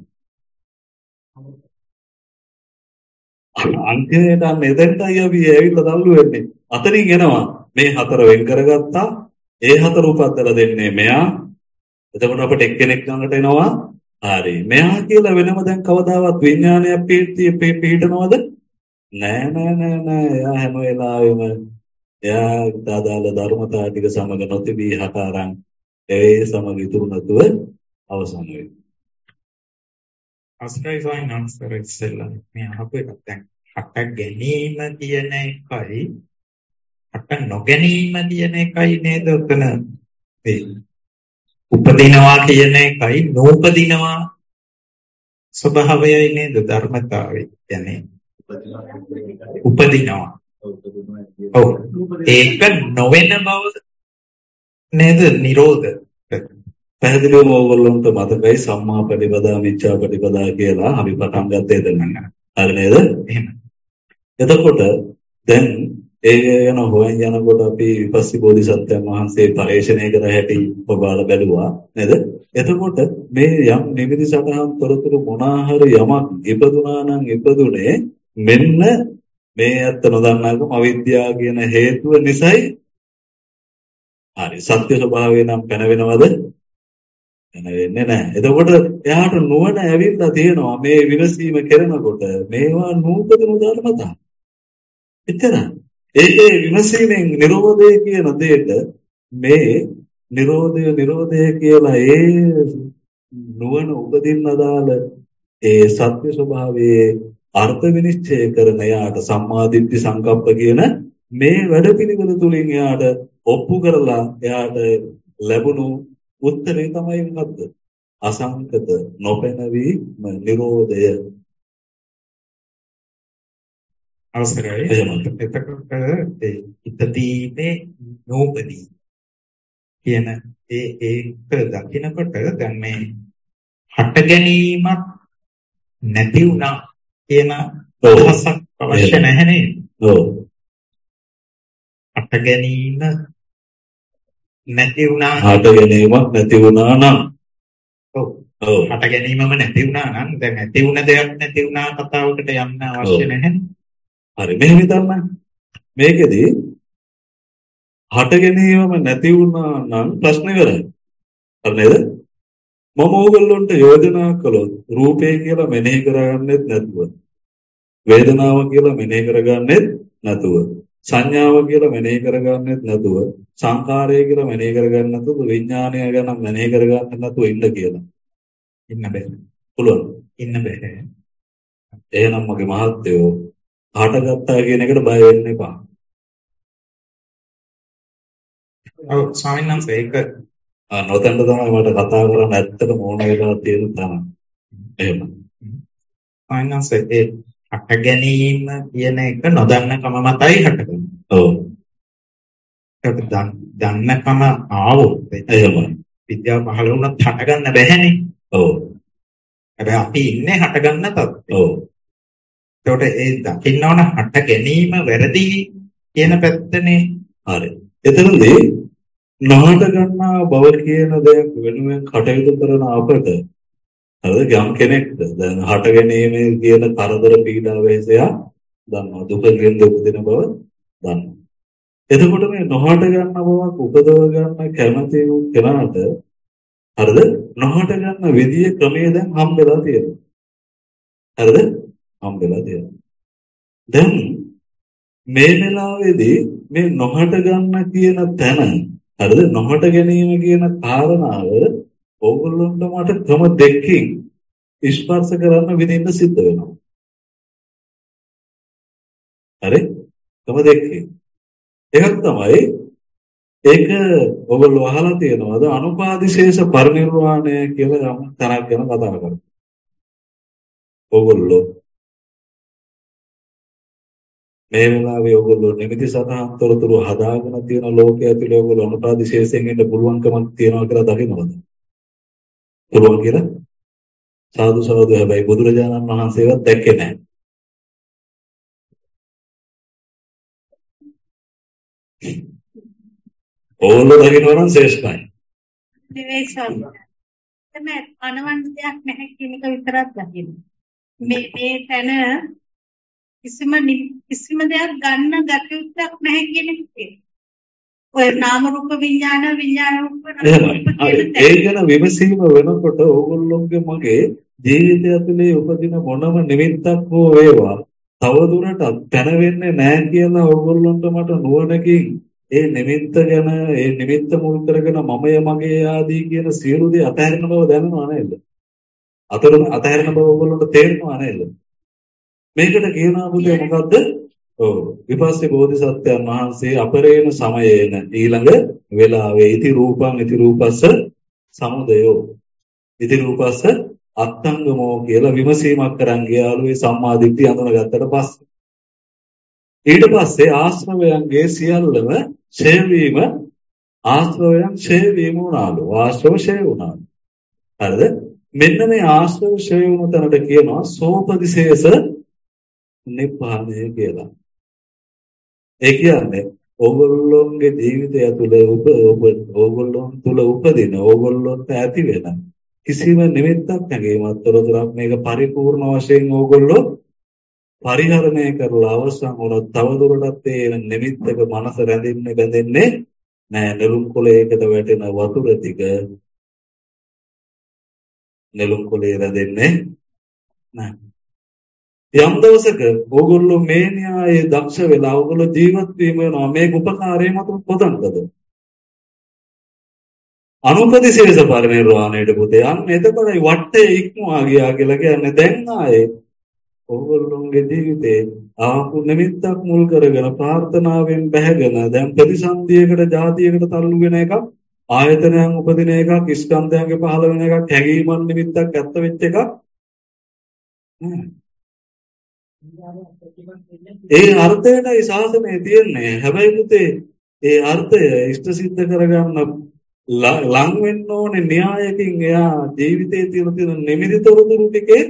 අන්තිමට මෙතෙන්ටයි අපි ඇවිල්ලා තල්ලු වෙන්නේ. අතනින් එනවා මේ හතර වෙන් කරගත්තා. ඒ හතර උපද්දලා දෙන්නේ මෙයා. එතකොට අපිට එක්කෙනෙක් ළඟට එනවා. හරි. මෙයා කියලා වෙනම දැන් කවදාවත් විඥානයක් පිළිපීඩනවද? නෑ නෑ නෑ නෑ. එයා හැම වෙලාවෙම එයා දාදාල ධර්මතා ටික සමග නොතිබී හතරන් ඒ සමග ඉතුරු නැතුව අවසන් වෙනවා. අස්කයි ෆයිනාන්සර් ඉස්සෙල්ලා මේ අහපු එකක් දැන් හට ගැනීම කියන එකයි හට නොගැනීම කියන එකයි නේද උතන ඒ උපදිනවා කියන එකයි නූපදිනවා ස්වභාවයයි නේද ධර්මතාවය කියන්නේ උපදිනවා ඔව් ඒක නොවන බව නේද නිරෝධ පැහැදිලිවම ඕගොල්ලන්ට මතකයි සම්මා ප්‍රතිපදා මිච්ඡා ප්‍රතිපදා කියලා අපි පටන් ගත්තේ එතනන්න. හරි නේද? එහෙම. එතකොට දැන් ඒ යන හොයන් යනකොට අපි විපස්සී බෝධිසත්වයන් වහන්සේ පරිශ්‍රණය කර හැටි ඔබලා බැලුවා නේද? එතකොට මේ යම් නිමිති සටහන් තොරතුරු මොනාහරි යමක් ඉපදුනා නම් ඉපදුනේ මෙන්න මේ ඇත්ත නොදන්නාකම අවිද්‍යාව කියන හේතුව නිසායි. හරි සත්‍ය ස්වභාවය නම් පැනවෙනවද? වෙන්නේ නැහැ. එතකොට එයාට නුවණ ඇවිල්ලා තියෙනවා මේ විමසීම කරනකොට මේවා නූපදිනු ධර්මතා. එතන ඒකේ විමසීමෙන් නිරෝධය කියන දෙයට මේ නිරෝධය නිරෝධය කියලා ඒ නුවණ උපදින්න දාල ඒ සත්‍ය ස්වභාවයේ අර්ථ විනිශ්චය කරන යාට සම්මාදිට්ඨි සංකප්ප කියන මේ වැඩපිළිවෙල තුලින් යාට ඔප්පු කරලා යාට ලැබුණු උත්තරේ තමයි මොකද්ද? අසංකත නොපෙනවි නිරෝධය. අවසරයි. එතකොට ඒ ඉපදීමේ නෝපදී කියන ඒ ඒක දකිනකොට දැන් මේ හට ගැනීමක් නැති වුණා කියන අදහසක් අවශ්‍ය නැහැ නේද? ඔව්. හට ගැනීම නැති වුණා හට ගැනීමක් නැති වුණා නම් ඔව්. ඔව්. හට ගැනීමම නැති වුණා නම් දැන් ඇති වුණ දෙයක් නැති වුණා කතාවකට යන්න අවශ්‍ය නැහැ. හරි මෙහෙම හිතන්න. මේකෙදි හට ගැනීමම නැති වුණා නම් ප්‍රශ්න ඉවරයි. හරි නේද? මම ඕගොල්ලන්ට යෝජනා කළොත් රූපය කියලා මෙනෙහි කරගන්නෙත් නැතුව වේදනාව කියලා මෙනෙහි කරගන්නෙත් නැතුව සංඥාව කියලා මෙනෙහි කරගන්නෙත් නැතුව සංකාරය කියලා මෙනෙහි කරගන්න නැතුව විඥානය ගැන මෙනෙහි කරගන්න නැතුව ඉන්න කියලා. ඉන්න බෑ. පුළුවන්. ඉන්න බෑ. එහෙනම් මගේ මහත්තයෝ හටගත්තා කියන එකට බය වෙන්න එපා. ඔව් ස්වාමීන් වහන්සේ ඒක නොතෙන්ද තමයි මට කතා කරන්න ඇත්තටම ඕන වෙලා තියෙන තමයි. එහෙම. ස්වාමීන් වහන්සේ ඒ හට ගැනීම කියන එක නොදන්නකම මතයි හටගන්නේ. ඔව්. ඒක දන්නකම ආවොත් එහෙමයි. විද්‍යාව පහළ වුණත් හටගන්න බැහැනේ. ඔව්. හැබැයි අපි ඉන්නේ හටගන්න තත්ත්වයේ. ඔව්. ඒකට ඒ දකින්නවන හට ගැනීම වැරදි කියන පැත්තනේ. හරි. එතනදී නොහට ගන්නා බව කියන දෙයක් වෙනුවෙන් කටයුතු කරන අපට හරිද යම් කෙනෙක්ද දැන් හට ගැනීම කියන කරදර පීඩා වේසයා දන්නවා දුකෙන් උපදින බව දන්නවා. එතකොට මේ නොහට ගන්න බවක් උපදව ගන්න කැමති වූ කෙනාට හරිද නොහට ගන්න විදිය ක්‍රමය දැන් හම්බෙලා තියෙනවා. හරිද? හම්බෙලා තියෙනවා. දැන් මේ වෙලාවේදී මේ නොහට ගන්න කියන තැන හරිද නොහට ගැනීම කියන කාරණාව ඕගොල්ලන්ට මට ක්‍රම දෙකකින් ස්පර්ශ කරන්න විදින්න සිද්ධ වෙනවා. හරි? ක්‍රම දෙකකින්. එකක් තමයි ඒක ඔයගොල්ලෝ අහලා තියෙනවද අනුපාදිශේෂ පරිනිර්වාණය කියලා යම් තරක් ගැන කතා කරනවා. ඔයගොල්ලෝ මේ වෙලාවේ ඔයගොල්ලෝ නිමිති සතහන් තොරතුරු හදාගෙන තියෙන ලෝකයේ ඇතුලේ ඔයගොල්ලෝ අනුපාදිශේෂයෙන් ඉන්න පුළුවන්කමක් තියනවා කියලා දකින්නවද? පුළුවන් කියලා? සාදු සාදු හැබැයි බුදුරජාණන් වහන්සේවත් දැක්කේ නැහැ. ඕගොල්ලෝ දකින්නවා නම් ශ්‍රේෂ්ඨයි. දිවේශන. තමයි අනවන්න දෙයක් නැහැ කියන එක විතරක් දකින්න. මේ මේ තැන කිසිම කිසිම දෙයක් ගන්න ගැටුවක් නැහැ කියන එක. ඔය නාම රූප විඥාන විඥාන රූප ඒ ගැන විමසීම වෙනකොට ඕගොල්ලෝගේ මගේ ජීවිතය ඇතුලේ උපදින මොනම නිමිත්තක් හෝ වේවා තවදුරටත් පැන වෙන්නේ නැහැ කියලා ඕගොල්ලන්ට මට නුවණකින් ඒ නිමිත්ත ගැන ඒ නිමිත්ත මුල් කරගෙන මමය මගේ ආදී කියන සියලු දේ අතහැරෙන බව දැනනවා නේද? අතර අතහැරෙන බව ඕගොල්ලන්ට තේරෙනවා නේද? මේකට කියනවා පුතේ මොකද්ද? ඔව් විපස්සී බෝධිසත්වයන් වහන්සේ අපරේණ සමයේන ඊළඟ වෙලාවේ ඉති රූපං ඉති රූපස්ස සමුදයෝ ඉති රූපස්ස අත්තංගමෝ කියලා විමසීමක් කරන් ගියාලු ඒ සම්මාදිට්ඨිය අඳුනගත්තට පස්සේ ඊට පස්සේ ආශ්‍රවයන්ගේ සියල්ලම ඡය වීම ආශ්‍රවයන් ඡය වීම උනාලු ආශ්‍රව ඡය උනාලු හරිද මෙන්න මේ ආශ්‍රව ඡය වුණ තැනට කියනවා සෝපදිශේෂ නිබ්බානය කියලා. ඒ කියන්නේ ඕගොල්ලෝගේ ජීවිතය තුළ ඔබ ඔබ ඕගොල්ලෝ තුළ උපදින ඕගොල්ලෝට ඇති වෙන කිසිම නිමිත්තක් නැගීමත් තොරතුරක් මේක පරිපූර්ණ වශයෙන් ඕගොල්ලෝ පරිහරණය කරලා අවසන් වුණොත් තවදුරටත් ඒ නිමිත්තක මනස රැඳෙන්නේ බැඳෙන්නේ නෑ. නෙළුම් කොළයකට වැටෙන වතුර ටික නෙළුම් කොළේ රැඳෙන්නේ නෑ. යම් දවසක ඕගොල්ලෝ මේ න්‍යායයේ දක්ෂ වෙලා ඕගොල්ලෝ ජීවත් වීම වෙනවා මේක උපකාරයේ මත පොතන්කද අනුපදිශේෂ පරිනිර්වාණයට පුතේ යන්න එතකොටයි වටේ ඉක්මවා ගියා කියලා කියන්නේ දැන් ආයේ ඕගොල්ලෝගේ ජීවිතේ ආපු නිමිත්තක් මුල් කරගෙන ප්‍රාර්ථනාවෙන් බැහැගෙන දැන් ප්‍රතිසන්දියකට જાතියකට තල්ලු වෙන එකක් ආයතනයන් උපදින එකක් ස්කන්ධයන්ගේ පහළ වෙන එකක් හැඟීමන් නිමිත්තක් ඇත්ත වෙච්ච එකක් ඒ අර්ථයටයි ශාසනය තියෙන්නේ. හැබැයි පුතේ ඒ අර්ථය ඉෂ්ට සිද්ධ කරගන්න ලං වෙන්න ඕනේ න්‍යායකින්. එයා ජීවිතයේ තියෙන තියෙන නිමිති තොරතුරු ටිකේ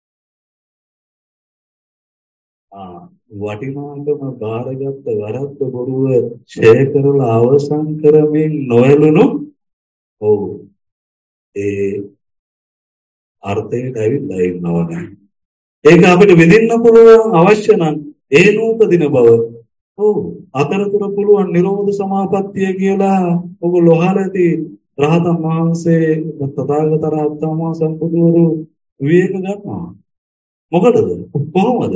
ආ වටිනාකම බාරගත්ත වරද්ද බොරුව ෂෙයා කරලා අවසන් කරමින් නොයලුණු ඔව් ඒ අර්ථයට ඇවිල්ලා ඉන්නවනේ. ඒක අපිට විඳින්න පුළුවන් අවශ්‍ය නම් ඒ නූපදින බව. ඔව් අතරතුර පුළුවන් නිරෝධ සමාපත්තිය කියලා ඔයගොල්ලෝ අහලා ඇති. රහතන් වහන්සේ තථාගත රහතන් වහන්සේ සම්බුදුවරු විවේක ගන්නවා. මොකටද? කොහොමද?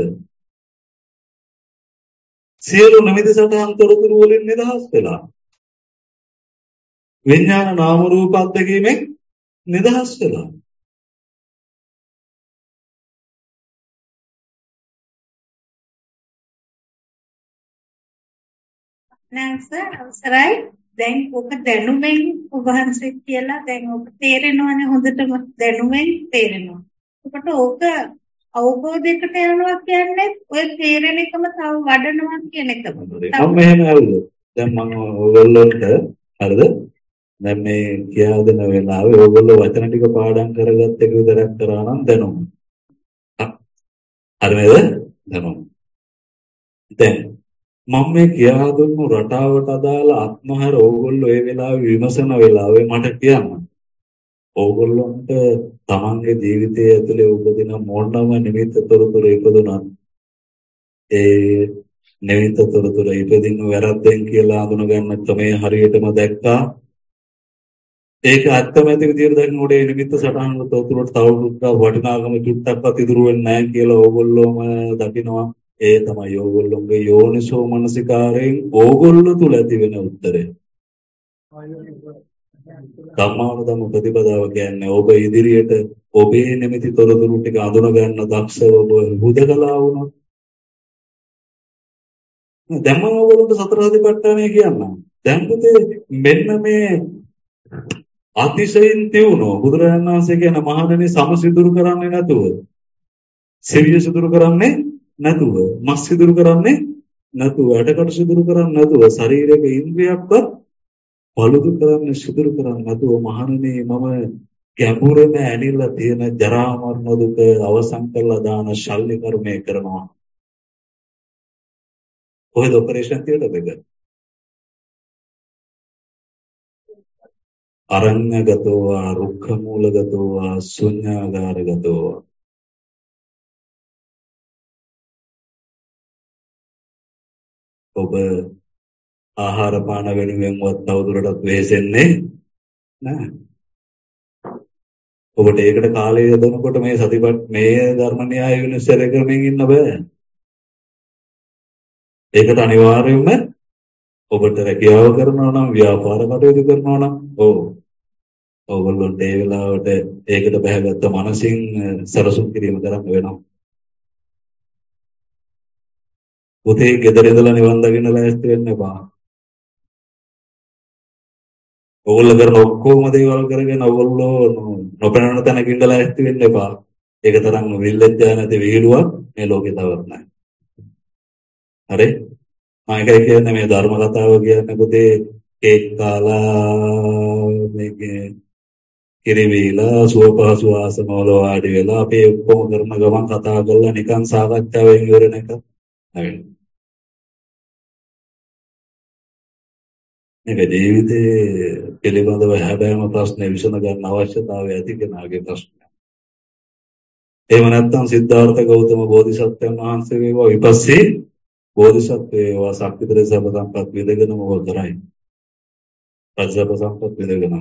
සියලු නිමිති සටහන් තොරතුරු වලින් නිදහස් වෙලා. විඥාන නාම රූප අත්දැකීමෙන් නිදහස් වෙලා. නැන්ස අවසරයි දැන් ඔක දැනුමෙන් වහන්සේ කියලා දැන් ඔක තේරෙනවනේ හොඳටම දැනුමෙන් තේරෙනවා. ඒකට ඕක අවබෝධයකට යනවා කියන්නේ ඔය තේරෙන එකම තව වඩනවා කියන එකම. මම මෙහෙම හරිද? දැන් මම ඕගොල්ලන්ට හරිද? දැන් මේ කියා දෙන වෙලාවේ ඕගොල්ලෝ වචන ටික පාඩම් කරගත්ත එක විතරක් කරා නම් දැනුම. හරිද? දැනුම. දැන් මම මේ කියා දුන්නු රටාවට අදාළ අත්මහර ඕගොල්ලෝ ඒ වෙලාවේ විමසන වෙලාවේ මට කියන්න. ඕගොල්ලන්ට තමන්ගේ ජීවිතයේ ඇතුලේ උපදින මොනම නිමිත්ත තොරතුරු ඉපදුනත් ඒ නිමිත්ත තොරතුරු ඉපදින්න වැරද්දෙන් කියලා අඳුන ගන්න තමයි හරියටම දැක්කා. ඒක අත්‍යමැති විදියට දකින්නකොට ඒ නිමිත්ත සටහන් තොරතුරට තව වටිනාකම චුට්ටක්වත් ඉතුරු වෙන්නේ නැහැ කියලා ඕගොල්ලෝම දකිනවා. ඒ තමයි ඕගොල්ලෝගේ යෝනිසෝ මනසිකාරයෙන් ඕගොල්ලෝ තුල ඇති වෙන උත්තරය. කම්මානුදම ප්‍රතිපදාව කියන්නේ ඔබ ඉදිරියට ඔබේ නිමිති තොරතුරු ටික අඳුන ගන්න දක්ෂව ඔබ හුදකලා වුණොත්. දැන් මම ඔයගොල්ලන්ට සතර සතිපට්ඨානය කියන්නම්. දැන් පුතේ මෙන්න මේ අතිශයින් තියුණු බුදුරජාණන් වහන්සේ කියන මහණෙනි සම සිදුරු කරන්නේ නැතුව, සිවිය සිදුරු කරන්නේ නැතුව, මස් සිදුරු කරන්නේ නැතුව, අඩකට සිදුරු කරන්නේ නැතුව, ශරීරයක ඉන්ද්‍රියක්වත් පළුදු කරන්නේ සිදුරු කරන්නේ නැතුව මහණෙනි මම ගැඹුරම ඇනිලා තියෙන ජරා මරණ දුක අවසන් කරලා දාන ශල්්‍ය කර්මය කරනවා. කොහෙද ඔපරේෂන් තියලා දෙක? අරඤ්‍යගතෝ වා රුක්ඛ මූලගතෝ වා ශුඤ්ඤාගාරගතෝ වා. ඔබ ආහාර පාන වෙනුවෙන්වත් තවදුරටත් වෙහෙසෙන්නේ නැහැ. ඔබට ඒකට කාලය යොදනකොට මේ සතිපත් මේ ධර්ම න්‍යාය විනිශ්චය කරමින් ඉන්න බෑ. ඒකට අනිවාර්යයෙන්ම ඔබට රැකියාව කරනවා නම් ව්‍යාපාර කටයුතු කරනවා නම් ඔව් ඔයගොල්ලන්ට ඒ වෙලාවට ඒකට බහැගත්ත මනසින් සරසුම් කිරීම කරන්න වෙනවා. පුතේ ගෙදර ඉඳලා නිවන් දකින්න ලෑස්ති වෙන්න එපා. ඕගොල්ලෝ කරන ඔක්කොම දේවල් කරගෙන ඕගොල්ලෝ නොපෙනෙන තැනක ඉඳලා ලෑස්ති වෙන්න එපා. ඒක තරම් විල්ලෙජ්ජා නැති විහිළුවක් මේ ලෝකේ තවත් නැහැ. හරි? මම ඒකයි කියන්නේ මේ ධර්ම කතාව කියන්නේ පුතේ කේක් කාලා මේකේ කිරිවිලා සුවපහසු ආසනවල වාඩි වෙලා අපි ඔක්කොම කරන ගමන් කතා කරලා නිකන් සාකච්ඡාවෙන් ඉවරන එක නෙවෙයි. මේක ජීවිතයේ පිළිබඳව හැබෑම ප්‍රශ්නේ විසඳ ගන්න අවශ්‍යතාවය ඇති කෙනාගේ ප්‍රශ්නය. එහෙම නැත්නම් සිද්ධාර්ථ ගෞතම බෝධිසත්වයන් වහන්සේ වේවා විපස්සී බෝධිසත්ව වේවා ශක්තිතර සබ සම්පත් විදගෙනම කරයි. රජසබ සම්පත් විදගෙනම.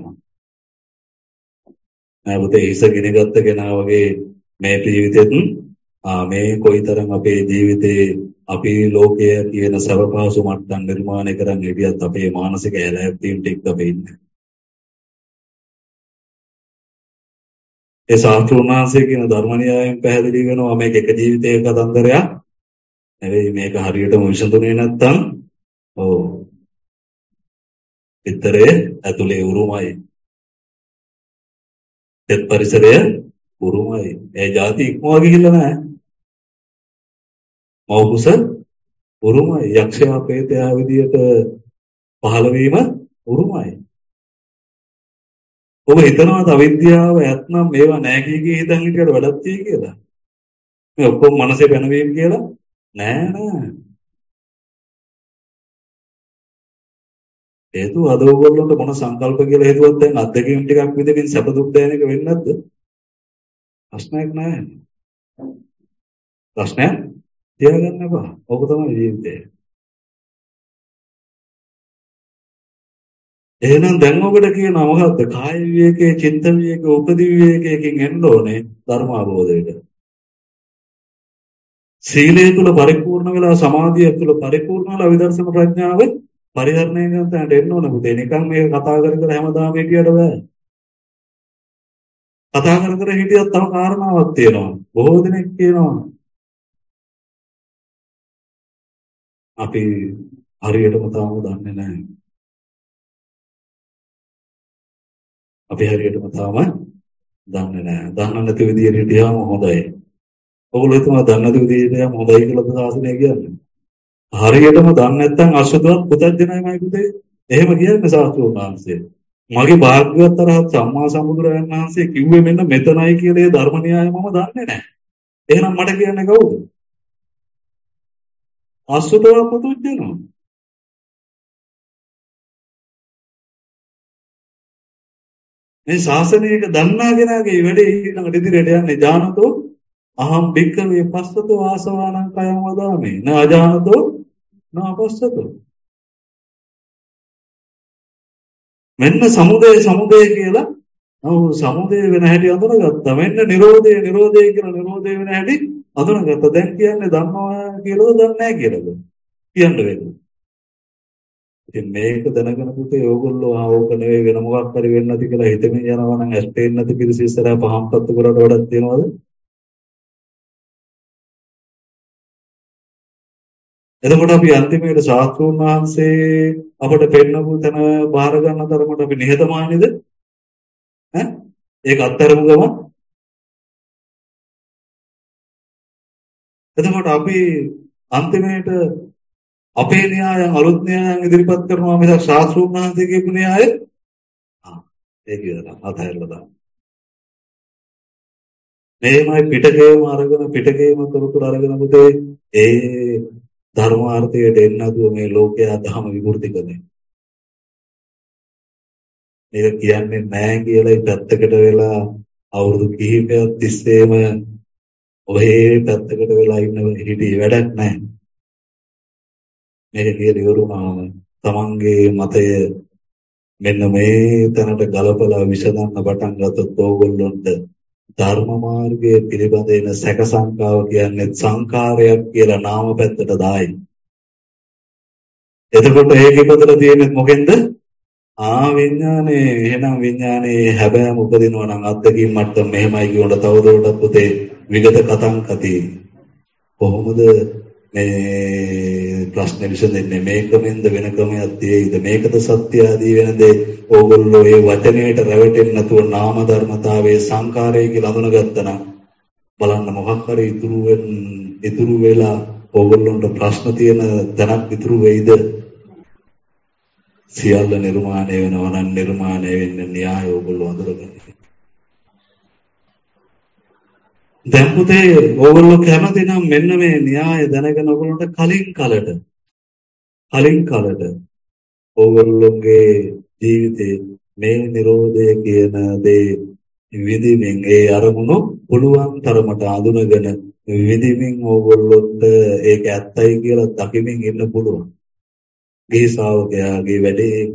නැවතේ ඉස ගිනිගත්ත කෙනා වගේ මේ ජීවිතෙත් ආ මේ කොයිතරම් අපේ ජීවිතේ අපි ලෝකය කියන සබපාසු මට්ටම් නිර්මාණය කරන් ඉදියත් අපේ මානසික ඇලැප්පීම් ටික අපි ඉන්නේ. ඒ ශාස්ත්‍රඥාන්සේ කියන ධර්ම න්‍යායයෙන් පැහැදිලි වෙනවා මේක එක ජීවිතයක කතන්දරයක් නෙවෙයි මේක හරියටම විසඳුනේ නැත්තම් ඔව් පිටරේ ඇතුලේ උරුමයි ඒත් පරිසරය උරුමයි ඒ જાති ඉක්මවා ගිහිල්ලා නැහැ මෞකුස උරුමයි යක්ෂයා ප්‍රේතයා විදියට පහළ වීම උරුමයි ඔබ හිතනවාද අවිද්‍යාව ඇත්නම් මේවා නැහැ කිය කී හිතන් හිටියට වැඩක් තියෙයි කියලා මේ ඔක්කොම මනසේ වෙනවීම කියලා නෑ නෑ හේතුව අද ඕගොල්ලන්ට මොන සංකල්ප කියලා හේතුවක් දැන් අත්දැකීම් ටිකක් විදිහින් සැප දුක් දැනෙන එක වෙන්නේ නැද්ද ප්‍රශ්නයක් නෑ ප්‍රශ්නයක් තියාගන්න එපා ඕක තමයි ජීවිතය එහෙනම් දැන් ඔබට කියනවා මොකද්ද කාය විවේකයේ චිත්ත විවේකයේ උපදි විවේකයකින් එන්න ඕනේ ධර්ම අවබෝධයට සීලය තුළ පරිපූර්ණ වෙලා සමාධිය තුළ පරිපූර්ණ වෙලා විදර්ශනා ප්‍රඥාව පරිහරණය කරන තැනට එන්න ඕනේ පුතේ නිකන් මේක කතා කර කර හැමදාම හිටියට බෑ කතා කර කර හිටියත් තව කාරණාවක් තියෙනවා බොහෝ දෙනෙක් කියනවා අපි හරියටම තාම දන්නේ නැහැ අපි හරියටම තාම දන්නේ නැහැ දන්න නැති විදියට හිටියාම හොඳයි ඔයගොල්ලෝ හිතනවා දන්නේ නැති විදියට හිටියාම හොඳයි කියලාද සාසනය කියන්නේ හරියටම දන්නේ නැත්නම් අසුතවත් පුතඥයමයි පුතේ එහෙම කියන්නේ සාස්ත්‍රෝන් වහන්සේ මගේ භාග්‍යවත් අරහත් සම්මා සම්බුදුරජාණන් වහන්සේ කිව්වේ මෙන්න මෙතනයි කියලා ඒ ධර්ම න්‍යාය මම දන්නේ නැහැ එහෙනම් මට කියන්නේ කවුද අසුතවත් පුතඥයෝ මේ ශාසනයක දන්නාගෙනාගේ වැඩේ ඊළඟට ඉදිරියට යන්නේ ඥානතෝ අහම් භික්ඛවේ පස්සතෝ ආසවානං කයං වදාමි න අජානතෝ න අපස්සතෝ මෙන්න සමුදය සමුදය කියලා ඔව් සමුදය වෙන හැටි අඳුනගත්තා මෙන්න නිරෝධය නිරෝධය කියලා නිරෝධය වෙන හැටි අඳුනගත්තා දැන් කියන්නේ දන්නවා කියලාද දන්නේ නැහැ කියලාද කියන්න වෙන්නේ ඉතින් මේක දැනගෙන පුතේ ඕගොල්ලෝ ආ ඕක නෙවෙයි වෙන මොකක් හරි වෙන්නේ නැති කියලා හිතමින් යනවා නම් ඇස් පේන්නේ නැති පිරිස ඉස්සරහා පහම් පත්තු කරලා වැඩක් තියනවද එතකොට අපි අන්තිමේට ශාස්ත්‍රෝන් වහන්සේ අපට පෙන්නපු තැන බාර ගන්න තරමට අපි නිහතමානීද ඈ ඒක අත්තරමු ගම එතකොට අපි අන්තිමේට අපේ න්‍යායන් අලුත් න්‍යායන් ඉදිරිපත් කරනවා මිසක් ශාස්ත්‍රෝන් වහන්සේ කියපු න්‍යාය ආ ඒක විතරක් අතහැරලා දාන්න මේමයි පිටකේම අරගෙන පිටකේම තොරතුරු අරගෙන පුතේ ඒ ධර්මාර්ථයට එන්න දුව මේ ලෝකයා ධම විවෘති කරන්නේ. මේක කියන්නේ නැහැ කියලා පැත්තකට වෙලා අවුරුදු කිහිපයක් තිස්සේම ඔහේ පැත්තකට වෙලා ඉන්න හිටි වැඩක් නැහැ. මේක කියලා ඉවරුනාම තමන්ගේ මතය මෙන්න මේ තැනට ගලපලා විසඳන්න පටන් ගත්තොත් ඕගොල්ලොන්ට ධර්ම මාර්ගයේ පිළිබඳ එන සැක සංකාව කියන්නේ සංකාරයක් කියලා නාම පැත්තට දායි. එතකොට ඒකේ පොතල තියෙන්නේ මොකෙන්ද? ආ විඥානේ එහෙනම් විඥානේ හැබෑම උපදිනවා නම් අත්දැකීම් මට්ටම මෙහෙමයි කියනකොට තවදුරටත් පුතේ විගත කතං කති. කොහොමද මේ ප්‍රශ්න විසඳෙන්නේ මේකෙන්ද වෙන ක්‍රමයක් තියෙයිද මේකද සත්‍ය ආදී වෙන දේ ඕගොල්ලෝ ඒ වචනයට රැවටෙන්නේ නැතුව නාම ධර්මතාවයේ සංකාරය කියලා අඳුනගත්තා නම් බලන්න මොකක් හරි ඉතුරු වෙන ඉතුරු වෙලා ඕගොල්ලොන්ට ප්‍රශ්න තියෙන තැනක් ඉතුරු වෙයිද සියල්ල නිර්මාණය වෙනවා නම් නිර්මාණය වෙන්නේ න්‍යාය ඕගොල්ලෝ අඳුරගන්න. දැන් පුතේ ඕගොල්ලෝ කැමති නම් මෙන්න මේ න්‍යාය දැනගෙන ඕගොල්ලන්ට කලින් කලට කලින් කලට ඕගොල්ලෝගේ ජීවිතේ මේ නිරෝධය කියන දේ විදිමින් ඒ අරමුණු පුළුවන් තරමට අඳුනගෙන විදිමින් ඕගොල්ලොන්ට ඒක ඇත්තයි කියලා දකිමින් ඉන්න පුළුවන්. ගිහි ශ්‍රාවකයාගේ වැඩේ ඒක.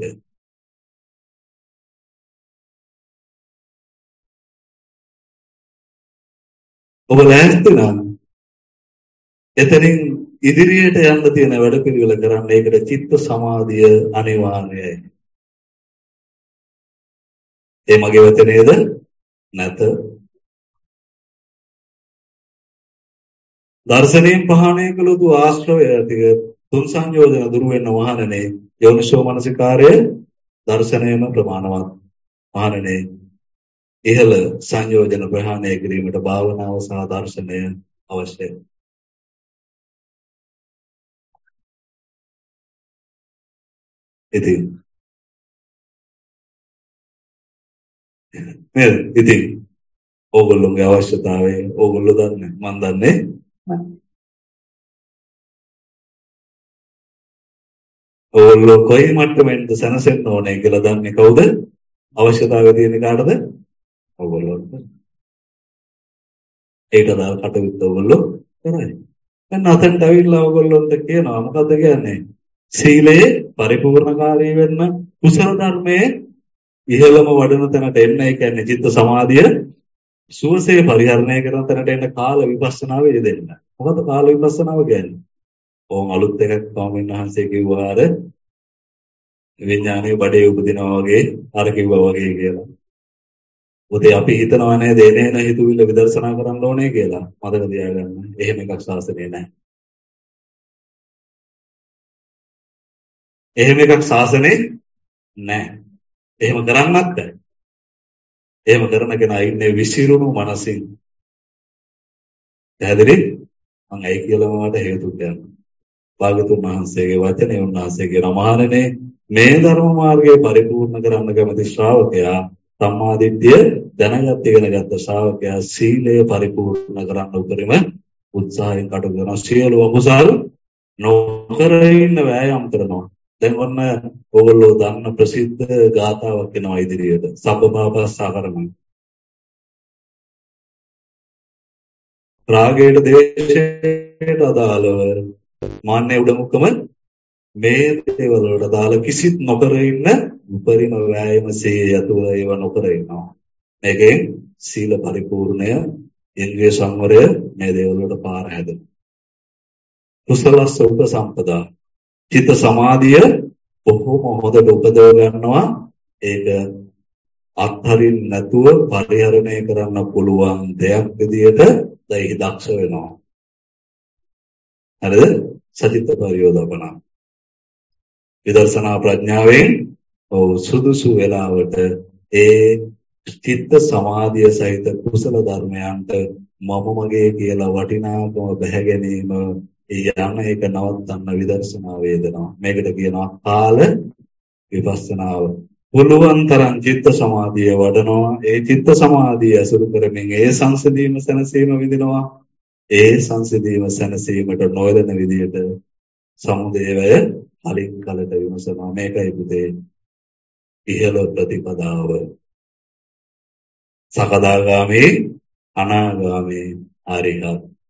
ඔබ ලෑස්ති නම් එතනින් ඉදිරියට යන්න තියෙන වැඩපිළිවෙල කරන්න ඒකට චිත්ත සමාධිය අනිවාර්යයි. ඒ මගේ වචනේද නැත දර්ශනයෙන් ප්‍රහාණය කළ යුතු ආශ්‍රවය ටික තුන් සංයෝජන දුරු වෙන මහණනේ යෝනිසෝ මනසිකාරය දර්ශනයම ප්‍රමාණවත් මහණනේ ඉහළ සංයෝජන ප්‍රහාණය කිරීමට භාවනාව සහ දර්ශනය අවශ්‍යයි. ඉතින් නේද? ඉතින් ඕගොල්ලෝගේ අවශ්‍යතාවය ඕගොල්ලෝ දන්නේ මම දන්නේ ඕගොල්ලෝ කොයි මට්ටමෙන්ද සැනසෙන්න ඕනේ කියලා දන්නේ කවුද? අවශ්‍යතාවය තියෙන කාටද? ඕගොල්ලෝට. ඒකට අදාළ කටයුත්ත ඕගොල්ලෝ කරයි. දැන් අතෙන්ට ඇවිල්ලා ඕගොල්ලොන්ට කියනවා මොකද්ද කියන්නේ? සීලයේ පරිපූර්ණකාරී වෙන්න කුසල ධර්මයේ ඉහළම වඩන තැනට එන්න. ඒ කියන්නේ චිත්ත සමාධිය සුවසේ පරිහරණය කරන තැනට එන්න කාල විපස්සනාවේ යෙදෙන්න. මොකද කාල විපස්සනාව කියන්නේ? ඕම් අලුත් එකක් ස්වාමීන් වහන්සේ කිව්වා අර විඥානයේ බඩේ උපදිනවා වගේ අර කිව්වා වගේ කියලා. උදේ අපි හිතනවා නේද එනේන හිතුවිල්ල විදර්ශනා කරන්න ඕනේ කියලා. මතක තියාගන්න. එහෙම එකක් ශාසනයේ නැහැ. එහෙම එකක් ශාසනයේ නැහැ. එහෙම කරන්නත් බෑ. එහෙම කරන කෙනා ඉන්නේ විසිරුණු මනසින්. පැහැදිලි? මම ඇයි කියලා මට හේතු කියන්න. භාගතුන් වහන්සේගේ වචනේ උන්වහන්සේගේ රමහානනේ මේ ධර්ම මාර්ගය පරිපූර්ණ කරන්න කැමති ශ්‍රාවකයා සම්මාදිට්ඨිය දැනගත් ඉගෙන ගත්ත ශ්‍රාවකයා සීලය පරිපූර්ණ කරන්න උපරිම උත්සාහයෙන් කටයුතු කරන සියලු අකුසල් නොකර ඉන්න වෑයම් කරනවා. දැන් ඔන්න ඕගොල්ලෝ දන්න ප්‍රසිද්ධ ගාථාවක් එනවා ඉදිරියට. සබ්බපාපස්සාකරණය. රාගයට දේශයට අදාළව මාන්නේ උඩමුකම මේ දේවල් වලට අදාළ කිසිත් නොකර ඉන්න උපරිම වෑයම සියයතුව ඒව නොකර ඉන්නවා. මේකෙන් සීල පරිපූර්ණය, ඉන්ද්‍රිය සංවරය මේ දේවල් වලට පාර හැදෙනවා. කුසලස්ස උපසම්පදා චිත්ත සමාධිය බොහොම හොඳට උපදව ගන්නවා. ඒක අත්හරින්න නැතුව පරිහරණය කරන්න පුළුවන් දෙයක් විදියට දැයි දක්ෂ වෙනවා. හරිද? සතිත්ත පරියෝදපන. විදර්ශනා ප්‍රඥාවෙන් ඔව් සුදුසු වෙලාවට ඒ චිත්ත සමාධිය සහිත කුසල ධර්මයන්ට මම මගේ කියලා වටිනාකම බැහැ ගැනීම යන එක නවත්තන්න විදර්ශනා වේදනා. මේකට කියනවා කාල විපස්සනාව. පුළුවන් තරම් චිත්ත සමාධිය වඩනවා. ඒ චිත්ත සමාධිය අසුරු කරමින් ඒ සංසිඳීම සැනසීම විඳිනවා. ඒ සංසිඳීම සැනසීමට නොයදෙන විදියට සමුදේවය කලින් කලට විමසනවා. මේකයි පුතේ ඉහළ ප්‍රතිපදාව. සකදාගාමී අනාගාමී අරිහත්.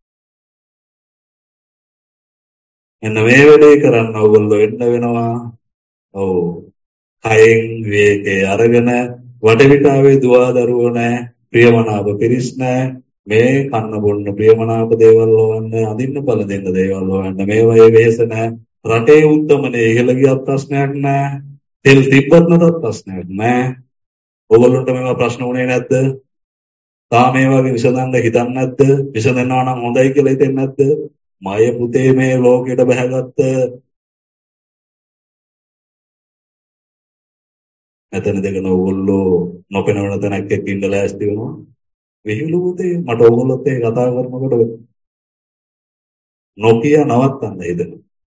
එන්න මේ වැඩේ කරන්න ඕගොල්ලෝ එන්න වෙනවා. ඔව්. කයෙන් විවේකේ අරගෙන වටපිටාවේ දුවා දරුවෝ නැහැ, ප්‍රියමනාප පිරිස් නැහැ. මේ කන්න බොන්න ප්‍රියමනාප දේවල් හොවන්න, අඳින්න බල දෙන්න දේවල් හොවන්න. මේවයේ වෙහෙස නැහැ. රටේ උද්දමනේ ඉහළ ගියත් ප්‍රශ්නයක් නැහැ. තෙල් තිබ්බත් නැතත් ප්‍රශ්නයක් නැහැ. ඕගොල්ලන්ට මේවා ප්‍රශ්න උනේ නැද්ද? තාම මේ වගේ විසඳන්න හිතන්නේ නැද්ද? විසඳනවා නම් හොඳයි කියලා හිතෙන්නේ නැද්ද? මාය පුතේ මේ ලෝකෙට බහැගත්ත මෙතන දෙකන ඕගොල්ලෝ නොපෙනවන තැනක් එක්ක ඉඳ ලෑස්ති වෙනවා. විහිළු පුතේ මට ඕගොල්ලොත් ඒ කතා කරනකොට නොකිය නවත්තන්න හිතෙන.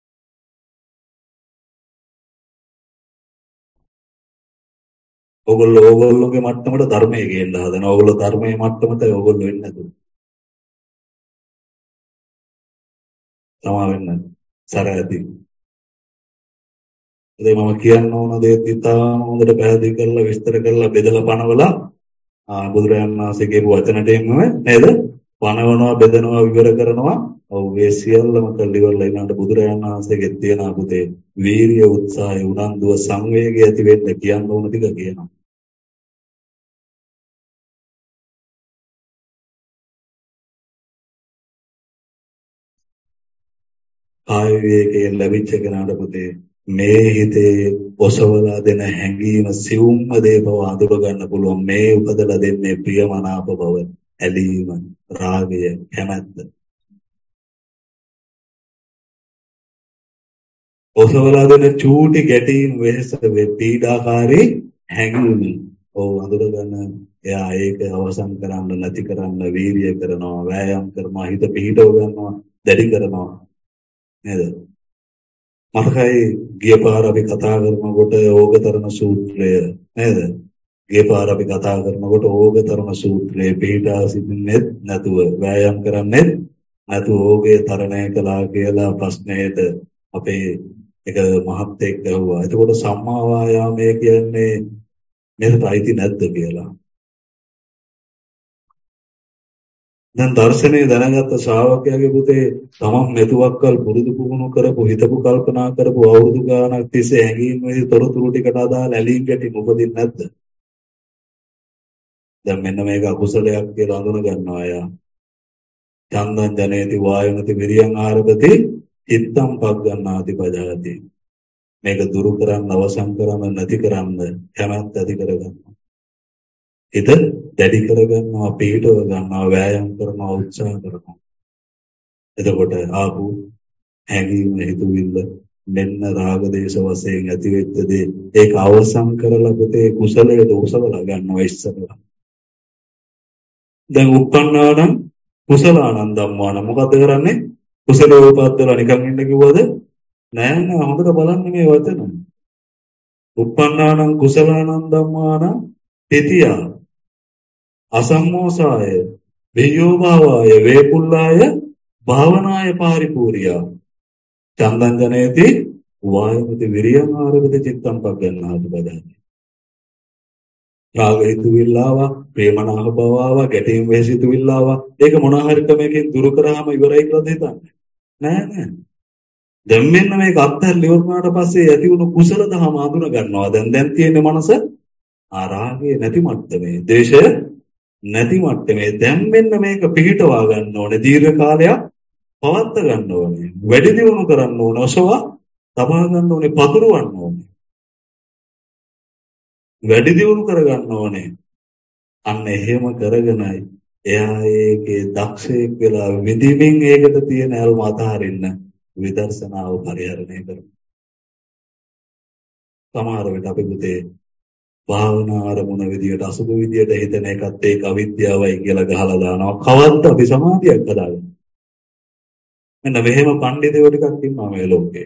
ඕගොල්ලෝ ඕගොල්ලෝගේ මට්ටමට ධර්මයේ ගේන්න හදන. ඕගොල්ලෝ ධර්මයේ මට්ටමට ඕගොල්ලෝ එන්නේ නැතුව. තමා වෙන්න සර ඇති. ඒ මම කියන්න ඕන දේ ඉතාම හොඳට පැහැදිලි කරලා විස්තර කරලා බෙදලා පනවලා බුදුරජාණන් වහන්සේගේ වචනට එන්නම නේද? පනවනවා, බෙදනවා, විවර කරනවා. ඔව් මේ සියල්ලම කළ ඉවරලා ඊළඟට බුදුරජාණන් වහන්සේගේ තියෙන පුතේ වීරිය, උත්සාහය, උනන්දුව, සංවේගය ඇති වෙන්න කියන්න ඕන ටික කියනවා. කාය විවේකයෙන් ලැබිච්ච කෙනාට පුතේ මේ හිතේ ඔසවලා දෙන හැඟීම සිවුම්ම දේ බව අඳුර ගන්න පුළුවන්. මේ උපදලා දෙන්නේ ප්‍රියමනාප බව, ඇලීම, රාගය, කැමැත්ත. ඔසවලා දෙන චූටි ගැටීම් වෙහස පීඩාකාරී හැඟීම්. ඔව් අඳුර ගන්න. එයා ඒක අවසන් කරන්න නැති කරන්න වීර්යය කරනවා, වෑයම් කරනවා, හිත පිහිටව ගන්නවා, දැඩි කරනවා. නේද? මතකයි ගිය පාර අපි කතා කරනකොට ඕගතරණ සූත්‍රය නේද? ගිය පාර අපි කතා කරනකොට ඕගතරණ සූත්‍රයේ පිහිටා සිටින්නෙත් නැතුව, වෑයම් කරන්නෙත් නැතුව ඕගේ තරණය කළා කියලා ප්‍රශ්නයේද අපේ එක මහත්ෙක් ගහුවා. එතකොට සම්මා වායාමය කියන්නේ මෙතන අයිති නැද්ද කියලා. දැන් දර්ශනේ දැනගත්ත ශ්‍රාවකයාගේ පුතේ තමන් මෙතුවක්කල් පුරුදු පුහුණු කරපු හිතපු කල්පනා කරපු අවුරුදු ගාණක් තිස්සේ හැඟීම් වේදී තොරතුරු ටිකට අදාළ ඇලීම් ගැටීම් උපදින්නේ නැද්ද? දැන් මෙන්න මේක අකුසලයක් කියලා අඳුන ගන්නවා අය. චන්දං ජනේති වායමති විරියං ආරභති චිත්තං පග්ගණ්ණාති පජාති. මේක දුරු කරන්න අවසන් කරන්න නැති කරන්න කැමැත්ත ඇති කරගන්නවා. හිත දැඩි කරගන්නවා, පිහිටව ගන්නවා, වෑයම් කරනවා, උත්සාහ කරනවා. එතකොට ආපු හැඟීම හිතුවිල්ල මෙන්න රාග දේශ වශයෙන් ඇති වෙච්ච දේ ඒක අවසන් කරලා පුතේ කුසලයට උසවලා ගන්නවා ඉස්සරලා. දැන් උප්පන්නානම් කුසලානං ධම්මාන මොකද කරන්නේ? කුසලයේ උපද්දලා නිකන් ඉන්න කිව්වද? නෑ නෑ හොඳට බලන්න මේ වචන. උප්පන්නානම් කුසලානං ධම්මාන තෙතියා අසම්මෝසාය වියෝභාවය වේකුල්ලාය භාවනාය පාරිපූර්ණියා චන්දං ජනේති වායමති විරියං ආරභති චිත්තං පග්ගණ්ණාති පජාති. රාග හිතුවිල්ලාවා, ප්‍රේමනාහ භවවා, ගැටීම් වෙහස හිතුවිල්ලාවා ඒක මොන හරි ක්‍රමයකින් දුරු කරාම ඉවරයි කියලා හිතන්නේ නෑ නෑ. දැන් මෙන්න මේක අත්හැරලා ඉවරනාට පස්සේ ඇති වුණු කුසල දහම අඳුන ගන්නවා. දැන් දැන් තියෙන මනස ආ රාගයේ නැති මට්ටමේ, ද්වේෂය නැති මට්ටමේ. දැන් මෙන්න මේක පිළිටවා ගන්න ඕනේ, දීර්ඝ කාලයක් පවත්ත ගන්න ඕනේ, වැඩි දියුණු කරන්න ඕනේ, ඔසවා තබා ගන්න ඕනේ, පතුරවන්න ඕනේ, වැඩි දියුණු කර ගන්න ඕනේ. අන්න එහෙම කරගෙනයි එයා ඒකේ දක්ෂයෙක් වෙලා විදිමින් ඒකට තියෙන ඇල්ම අතහරින්න විදර්ශනාව පරිහරණය කරනවා. සමහර වෙලට අපි පුතේ භාවනා ආරමුණ විදියට අසුභ විදියට හිතන එකත් ඒක අවිද්‍යාවයි කියලා ගහලා දානවා. කවද්ද අපි සමාධියක් හදාගන්නේ? මෙන්න මෙහෙම පඬිතුයෝ ටිකක් ඉන්නවා මේ ලෝකේ.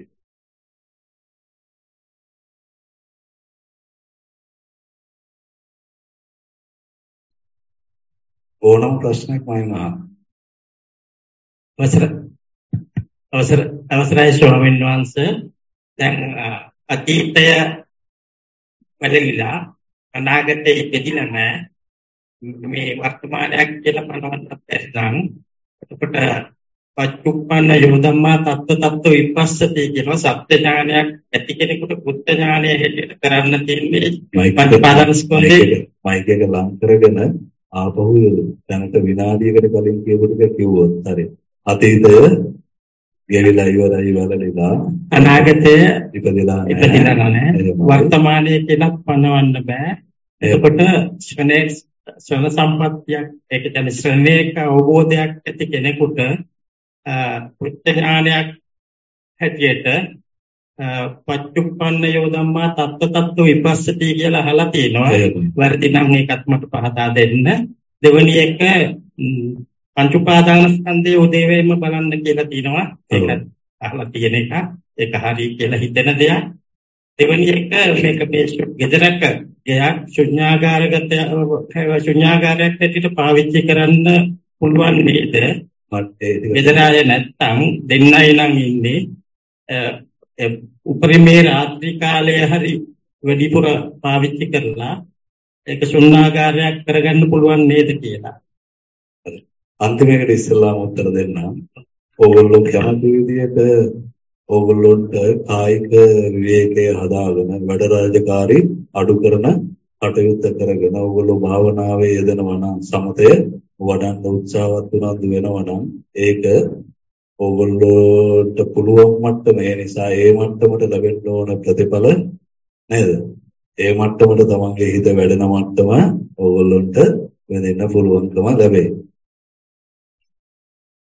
ඕනම ප්‍රශ්නයක් මම අහන්න. අවසර අවසර අවසරයි ස්වාමීන් වහන්සේ. දැන් අතීතය වැළලීලා අනාගතේ ඉපදිලා නැහැ. මේ වර්තමානයක් කියලා පනවන්නත් ඇත්නම් එතකොට පච්චුප්පන්න යෝධම්මා තත්ත තත්ත විපස්සති කියන සත්‍ය ඥානයක් ඇති කෙනෙකුට බුද්ධ ඥානය හැටියට කරන්න තියෙන්නේ පටිපාදස්කන්ධේ මයික් එක ලං කරගෙන ආපහු දැනට විනාඩියකට කලින් කියපු ටික කිව්වොත් හරි. අතීතය ගෙවිලා ඉවරයි වැළලීලා අනාගතය ඉපදිලා ඉපදිලා නැහැ. වර්තමානයේ කියලා පනවන්න බෑ. එතකොට ශ්‍රණේ ශ්‍රණ සම්පත්තියක් ඒක කියන්නේ ශ්‍රණේක අවබෝධයක් ඇති කෙනෙකුට පුත්‍ත ඥානයක් හැටියට පච්චුප්පන්න යෝධම්මා තත්ත තත්ත විපස්සති කියලා අහලා තියෙනවා. වැරදි නම් ඒකත් මට පහදා දෙන්න. දෙවෙනි එක පංච උපාදානස්කන්ධයේ උදේවැයම බලන්න කියලා තියෙනවා. ඒක අහලා තියෙන එක. ඒක හරි කියලා හිතෙන දෙයක්. දෙවෙනි එක මේක මේ ගෙදරක ගයක් ශුන්‍යාගාරගත ශුන්‍යාගාරයක් හැටියට පාවිච්චි කරන්න පුළුවන් නේද? ගෙදර අය නැත්තම් දෙන්නයි නම් ඉන්නේ උපරිමේ රාත්‍රී කාලයේ හරි වැඩිපුර පාවිච්චි කරලා ඒක ශුන්‍යාගාරයක් කරගන්න පුළුවන් නේද කියලා. අන්තිමේකට ඉස්සෙල්ලාම උත්තර දෙන්න. ඕගොල්ලෝ කැමති විදිහට ඕගොල්ලොන්ට කායික විවේකයේ හදාගෙන වැඩ රාජකාරී අඩු කරන කටයුත්ත කරගෙන ඕගොල්ලෝ භාවනාවේ යෙදෙනවා නම් සමතය වඩන්න උත්සාහවත් උනන්දු වෙනවා නම් ඒක ඕගොල්ලෝට පුළුවන් මට්ටම ඒ නිසා ඒ මට්ටමට ලැබෙන්න ඕන ප්‍රතිඵල නේද? ඒ මට්ටමට තමන්ගේ හිත වැඩෙන මට්ටම ඕගොල්ලොන්ට වෙදෙන්න පුළුවන්කම ලැබේ.